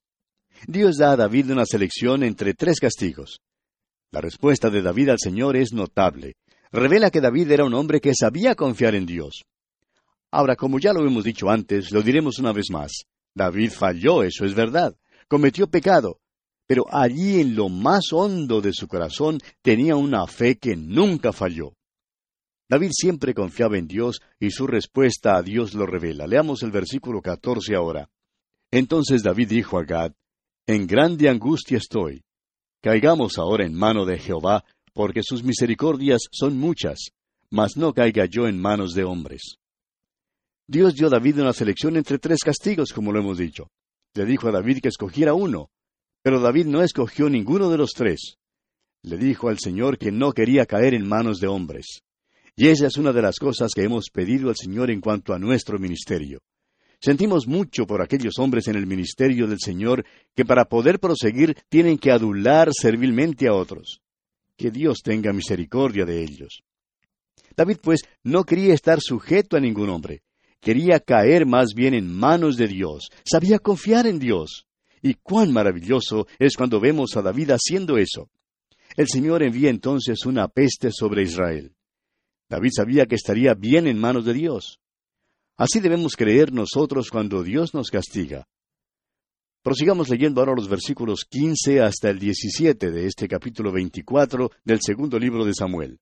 Dios da a David una selección entre tres castigos. La respuesta de David al Señor es notable. Revela que David era un hombre que sabía confiar en Dios. Ahora, como ya lo hemos dicho antes, lo diremos una vez más. David falló, eso es verdad. Cometió pecado. Pero allí en lo más hondo de su corazón tenía una fe que nunca falló. David siempre confiaba en Dios y su respuesta a Dios lo revela. Leamos el versículo catorce ahora. Entonces David dijo a Gad, «En grande angustia estoy. Caigamos ahora en mano de Jehová, porque sus misericordias son muchas, mas no caiga yo en manos de hombres». Dios dio a David una selección entre tres castigos, como lo hemos dicho. Le dijo a David que escogiera uno, pero David no escogió ninguno de los tres. Le dijo al Señor que no quería caer en manos de hombres. Y esa es una de las cosas que hemos pedido al Señor en cuanto a nuestro ministerio. Sentimos mucho por aquellos hombres en el ministerio del Señor que para poder proseguir tienen que adular servilmente a otros. Que Dios tenga misericordia de ellos. David, pues, no quería estar sujeto a ningún hombre. Quería caer más bien en manos de Dios. Sabía confiar en Dios. Y cuán maravilloso es cuando vemos a David haciendo eso. El Señor envía entonces una peste sobre Israel. David sabía que estaría bien en manos de Dios. Así debemos creer nosotros cuando Dios nos castiga. Prosigamos leyendo ahora los versículos quince hasta el diecisiete de este capítulo veinticuatro del segundo libro de Samuel.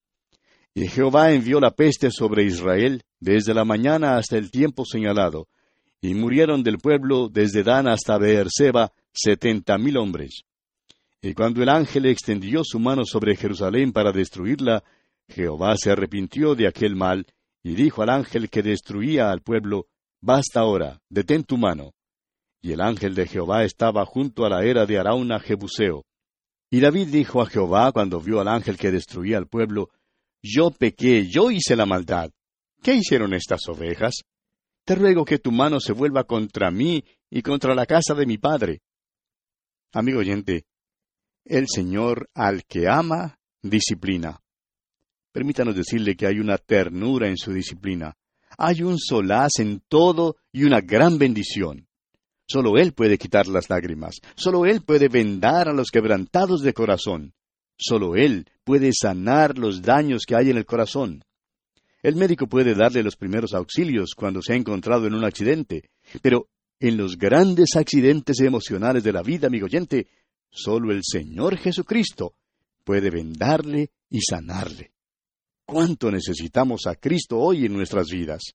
Y Jehová envió la peste sobre Israel desde la mañana hasta el tiempo señalado, y murieron del pueblo desde Dan hasta Beerseba setenta mil hombres. Y cuando el ángel extendió su mano sobre Jerusalén para destruirla, Jehová se arrepintió de aquel mal, y dijo al ángel que destruía al pueblo, Basta ahora, detén tu mano. Y el ángel de Jehová estaba junto a la era de Arauna Jebuseo. Y David dijo a Jehová cuando vio al ángel que destruía al pueblo, Yo pequé, yo hice la maldad. ¿Qué hicieron estas ovejas? Te ruego que tu mano se vuelva contra mí y contra la casa de mi padre. Amigo oyente, el Señor al que ama, disciplina. Permítanos decirle que hay una ternura en su disciplina. Hay un solaz en todo y una gran bendición. Solo Él puede quitar las lágrimas. Solo Él puede vendar a los quebrantados de corazón. Solo Él puede sanar los daños que hay en el corazón. El médico puede darle los primeros auxilios cuando se ha encontrado en un accidente, pero en los grandes accidentes emocionales de la vida, amigo oyente, solo el Señor Jesucristo puede vendarle y sanarle. ¿Cuánto necesitamos a Cristo hoy en nuestras vidas?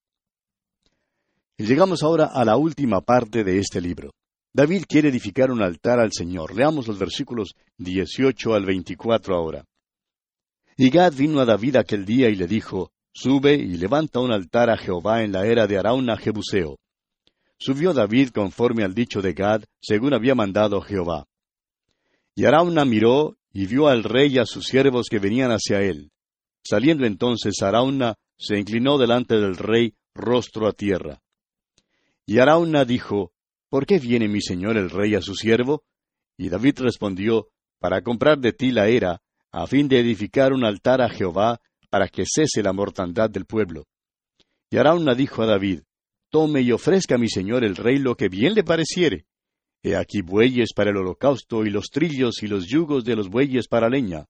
Y llegamos ahora a la última parte de este libro. David quiere edificar un altar al Señor. Leamos los versículos dieciocho al veinticuatro ahora. Y Gad vino a David aquel día y le dijo, Sube y levanta un altar a Jehová en la era de Arauna Jebuseo. Subió David conforme al dicho de Gad, según había mandado Jehová. Y Arauna miró y vio al rey y a sus siervos que venían hacia él. Saliendo entonces Arauna, se inclinó delante del rey, rostro a tierra. Y Arauna dijo, ¿Por qué viene mi señor el rey a su siervo? Y David respondió, Para comprar de ti la era, a fin de edificar un altar a Jehová, para que cese la mortandad del pueblo. Y Arauna dijo a David, Tome y ofrezca a mi señor el rey lo que bien le pareciere. He aquí bueyes para el holocausto, y los trillos y los yugos de los bueyes para leña.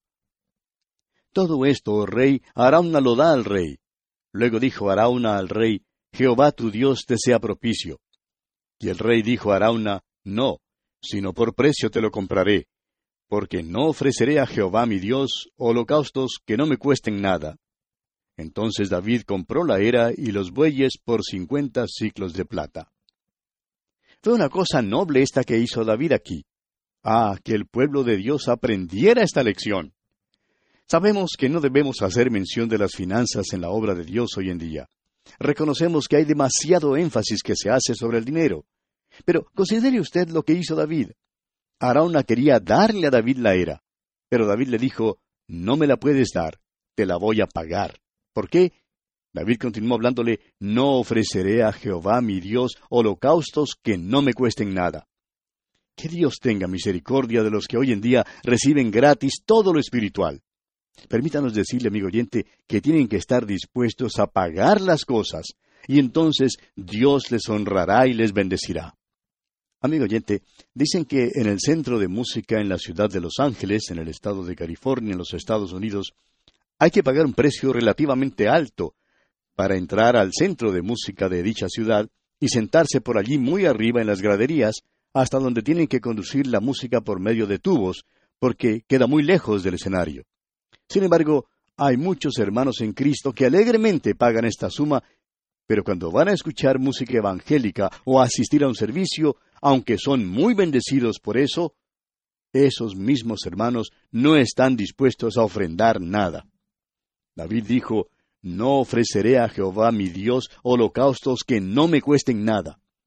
Todo esto, oh rey, Arauna lo da al rey. Luego dijo Arauna al rey, Jehová tu Dios te sea propicio. Y el rey dijo a Arauna, No, sino por precio te lo compraré, porque no ofreceré a Jehová mi Dios holocaustos que no me cuesten nada. Entonces David compró la era y los bueyes por cincuenta siclos de plata. Fue una cosa noble esta que hizo David aquí. Ah, que el pueblo de Dios aprendiera esta lección. Sabemos que no debemos hacer mención de las finanzas en la obra de Dios hoy en día. Reconocemos que hay demasiado énfasis que se hace sobre el dinero. Pero considere usted lo que hizo David. Arauna quería darle a David la era, pero David le dijo, no me la puedes dar, te la voy a pagar. ¿Por qué? David continuó hablándole, no ofreceré a Jehová mi Dios holocaustos que no me cuesten nada. Que Dios tenga misericordia de los que hoy en día reciben gratis todo lo espiritual. Permítanos decirle, amigo oyente, que tienen que estar dispuestos a pagar las cosas, y entonces Dios les honrará y les bendecirá. Amigo oyente, dicen que en el centro de música en la ciudad de Los Ángeles, en el estado de California, en los Estados Unidos, hay que pagar un precio relativamente alto para entrar al centro de música de dicha ciudad y sentarse por allí muy arriba en las graderías, hasta donde tienen que conducir la música por medio de tubos, porque queda muy lejos del escenario. Sin embargo, hay muchos hermanos en Cristo que alegremente pagan esta suma, pero cuando van a escuchar música evangélica o a asistir a un servicio, aunque son muy bendecidos por eso, esos mismos hermanos no están dispuestos a ofrendar nada. David dijo, no ofreceré a Jehová mi Dios holocaustos que no me cuesten nada.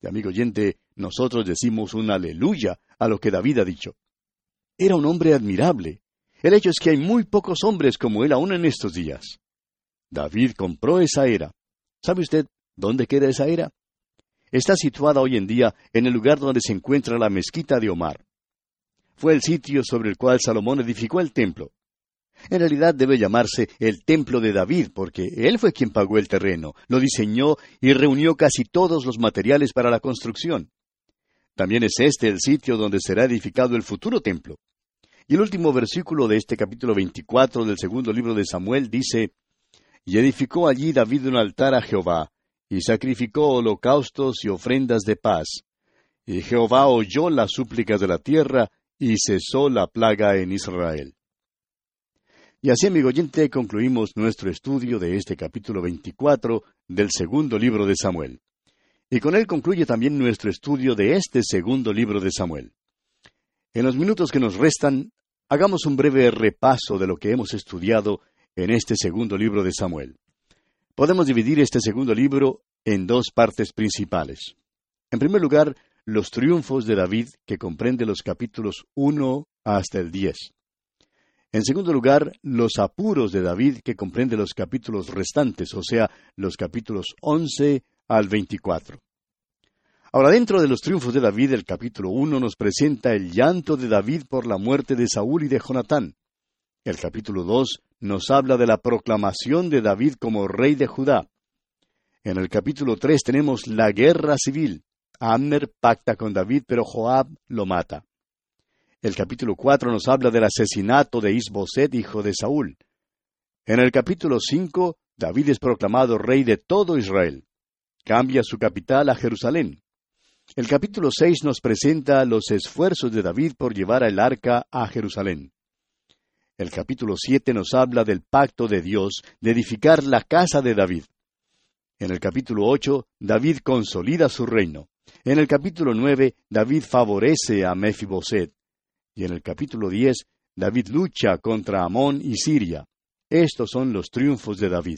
Y amigo oyente, nosotros decimos un aleluya a lo que David ha dicho. Era un hombre admirable. El hecho es que hay muy pocos hombres como él aún en estos días. David compró esa era. ¿Sabe usted dónde queda esa era? Está situada hoy en día en el lugar donde se encuentra la mezquita de Omar. Fue el sitio sobre el cual Salomón edificó el templo. En realidad debe llamarse el Templo de David, porque él fue quien pagó el terreno, lo diseñó y reunió casi todos los materiales para la construcción. También es este el sitio donde será edificado el futuro templo. Y el último versículo de este capítulo veinticuatro del segundo libro de Samuel dice: Y edificó allí David un altar a Jehová, y sacrificó holocaustos y ofrendas de paz. Y Jehová oyó las súplicas de la tierra, y cesó la plaga en Israel. Y así, amigo oyente, concluimos nuestro estudio de este capítulo veinticuatro del segundo libro de Samuel. Y con él concluye también nuestro estudio de este segundo libro de Samuel. En los minutos que nos restan, hagamos un breve repaso de lo que hemos estudiado en este segundo libro de Samuel. Podemos dividir este segundo libro en dos partes principales. En primer lugar, los triunfos de David, que comprende los capítulos uno hasta el diez. En segundo lugar, los apuros de David, que comprende los capítulos restantes, o sea, los capítulos once al veinticuatro. Ahora, dentro de los triunfos de David, el capítulo uno nos presenta el llanto de David por la muerte de Saúl y de Jonatán. El capítulo dos nos habla de la proclamación de David como rey de Judá. En el capítulo tres tenemos la guerra civil. Abner pacta con David, pero Joab lo mata. El capítulo cuatro nos habla del asesinato de Isboset, hijo de Saúl. En el capítulo cinco, David es proclamado rey de todo Israel. Cambia su capital a Jerusalén. El capítulo seis nos presenta los esfuerzos de David por llevar el arca a Jerusalén. El capítulo siete nos habla del pacto de Dios de edificar la casa de David. En el capítulo ocho, David consolida su reino. En el capítulo nueve, David favorece a Mefiboset. Y en el capítulo diez, David lucha contra Amón y Siria. Estos son los triunfos de David.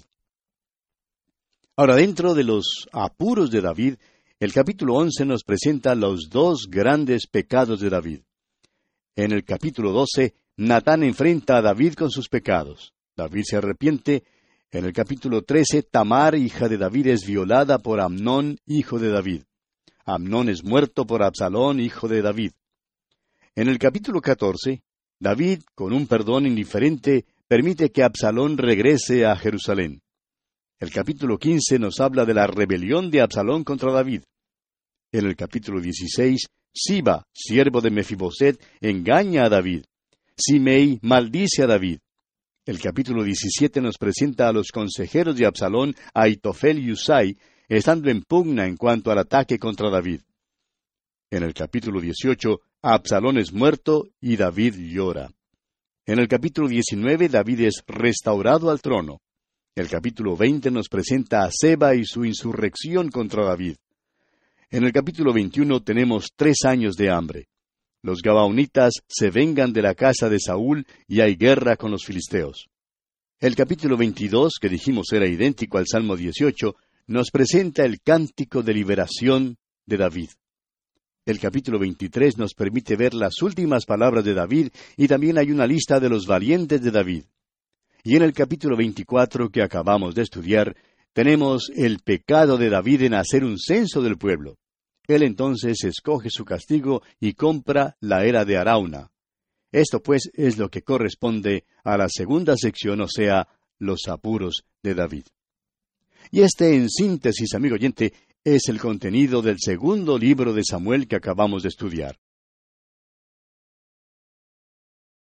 Ahora, dentro de los apuros de David, el capítulo once nos presenta los dos grandes pecados de David. En el capítulo doce, Natán enfrenta a David con sus pecados. David se arrepiente. En el capítulo trece, Tamar, hija de David, es violada por Amnón, hijo de David. Amnón es muerto por Absalón, hijo de David. En el capítulo catorce, David, con un perdón indiferente, permite que Absalón regrese a Jerusalén. El capítulo quince nos habla de la rebelión de Absalón contra David. En el capítulo dieciséis, Siba, siervo de Mefiboset, engaña a David. Simei maldice a David. El capítulo diecisiete nos presenta a los consejeros de Absalón, Aitofel y Usai, estando en pugna en cuanto al ataque contra David. En el capítulo dieciocho, Absalón es muerto y David llora. En el capítulo diecinueve, David es restaurado al trono. El capítulo veinte nos presenta a Seba y su insurrección contra David. En el capítulo veintiuno tenemos tres años de hambre. Los gabaonitas se vengan de la casa de Saúl y hay guerra con los filisteos. El capítulo veintidós, que dijimos era idéntico al Salmo dieciocho, nos presenta el cántico de liberación de David. El capítulo veintitrés nos permite ver las últimas palabras de David y también hay una lista de los valientes de David. Y en el capítulo veinticuatro que acabamos de estudiar, tenemos el pecado de David en hacer un censo del pueblo. Él entonces escoge su castigo y compra la era de Arauna. Esto pues es lo que corresponde a la segunda sección, o sea, los apuros de David. Y este, en síntesis, amigo oyente, es el contenido del segundo libro de Samuel que acabamos de estudiar.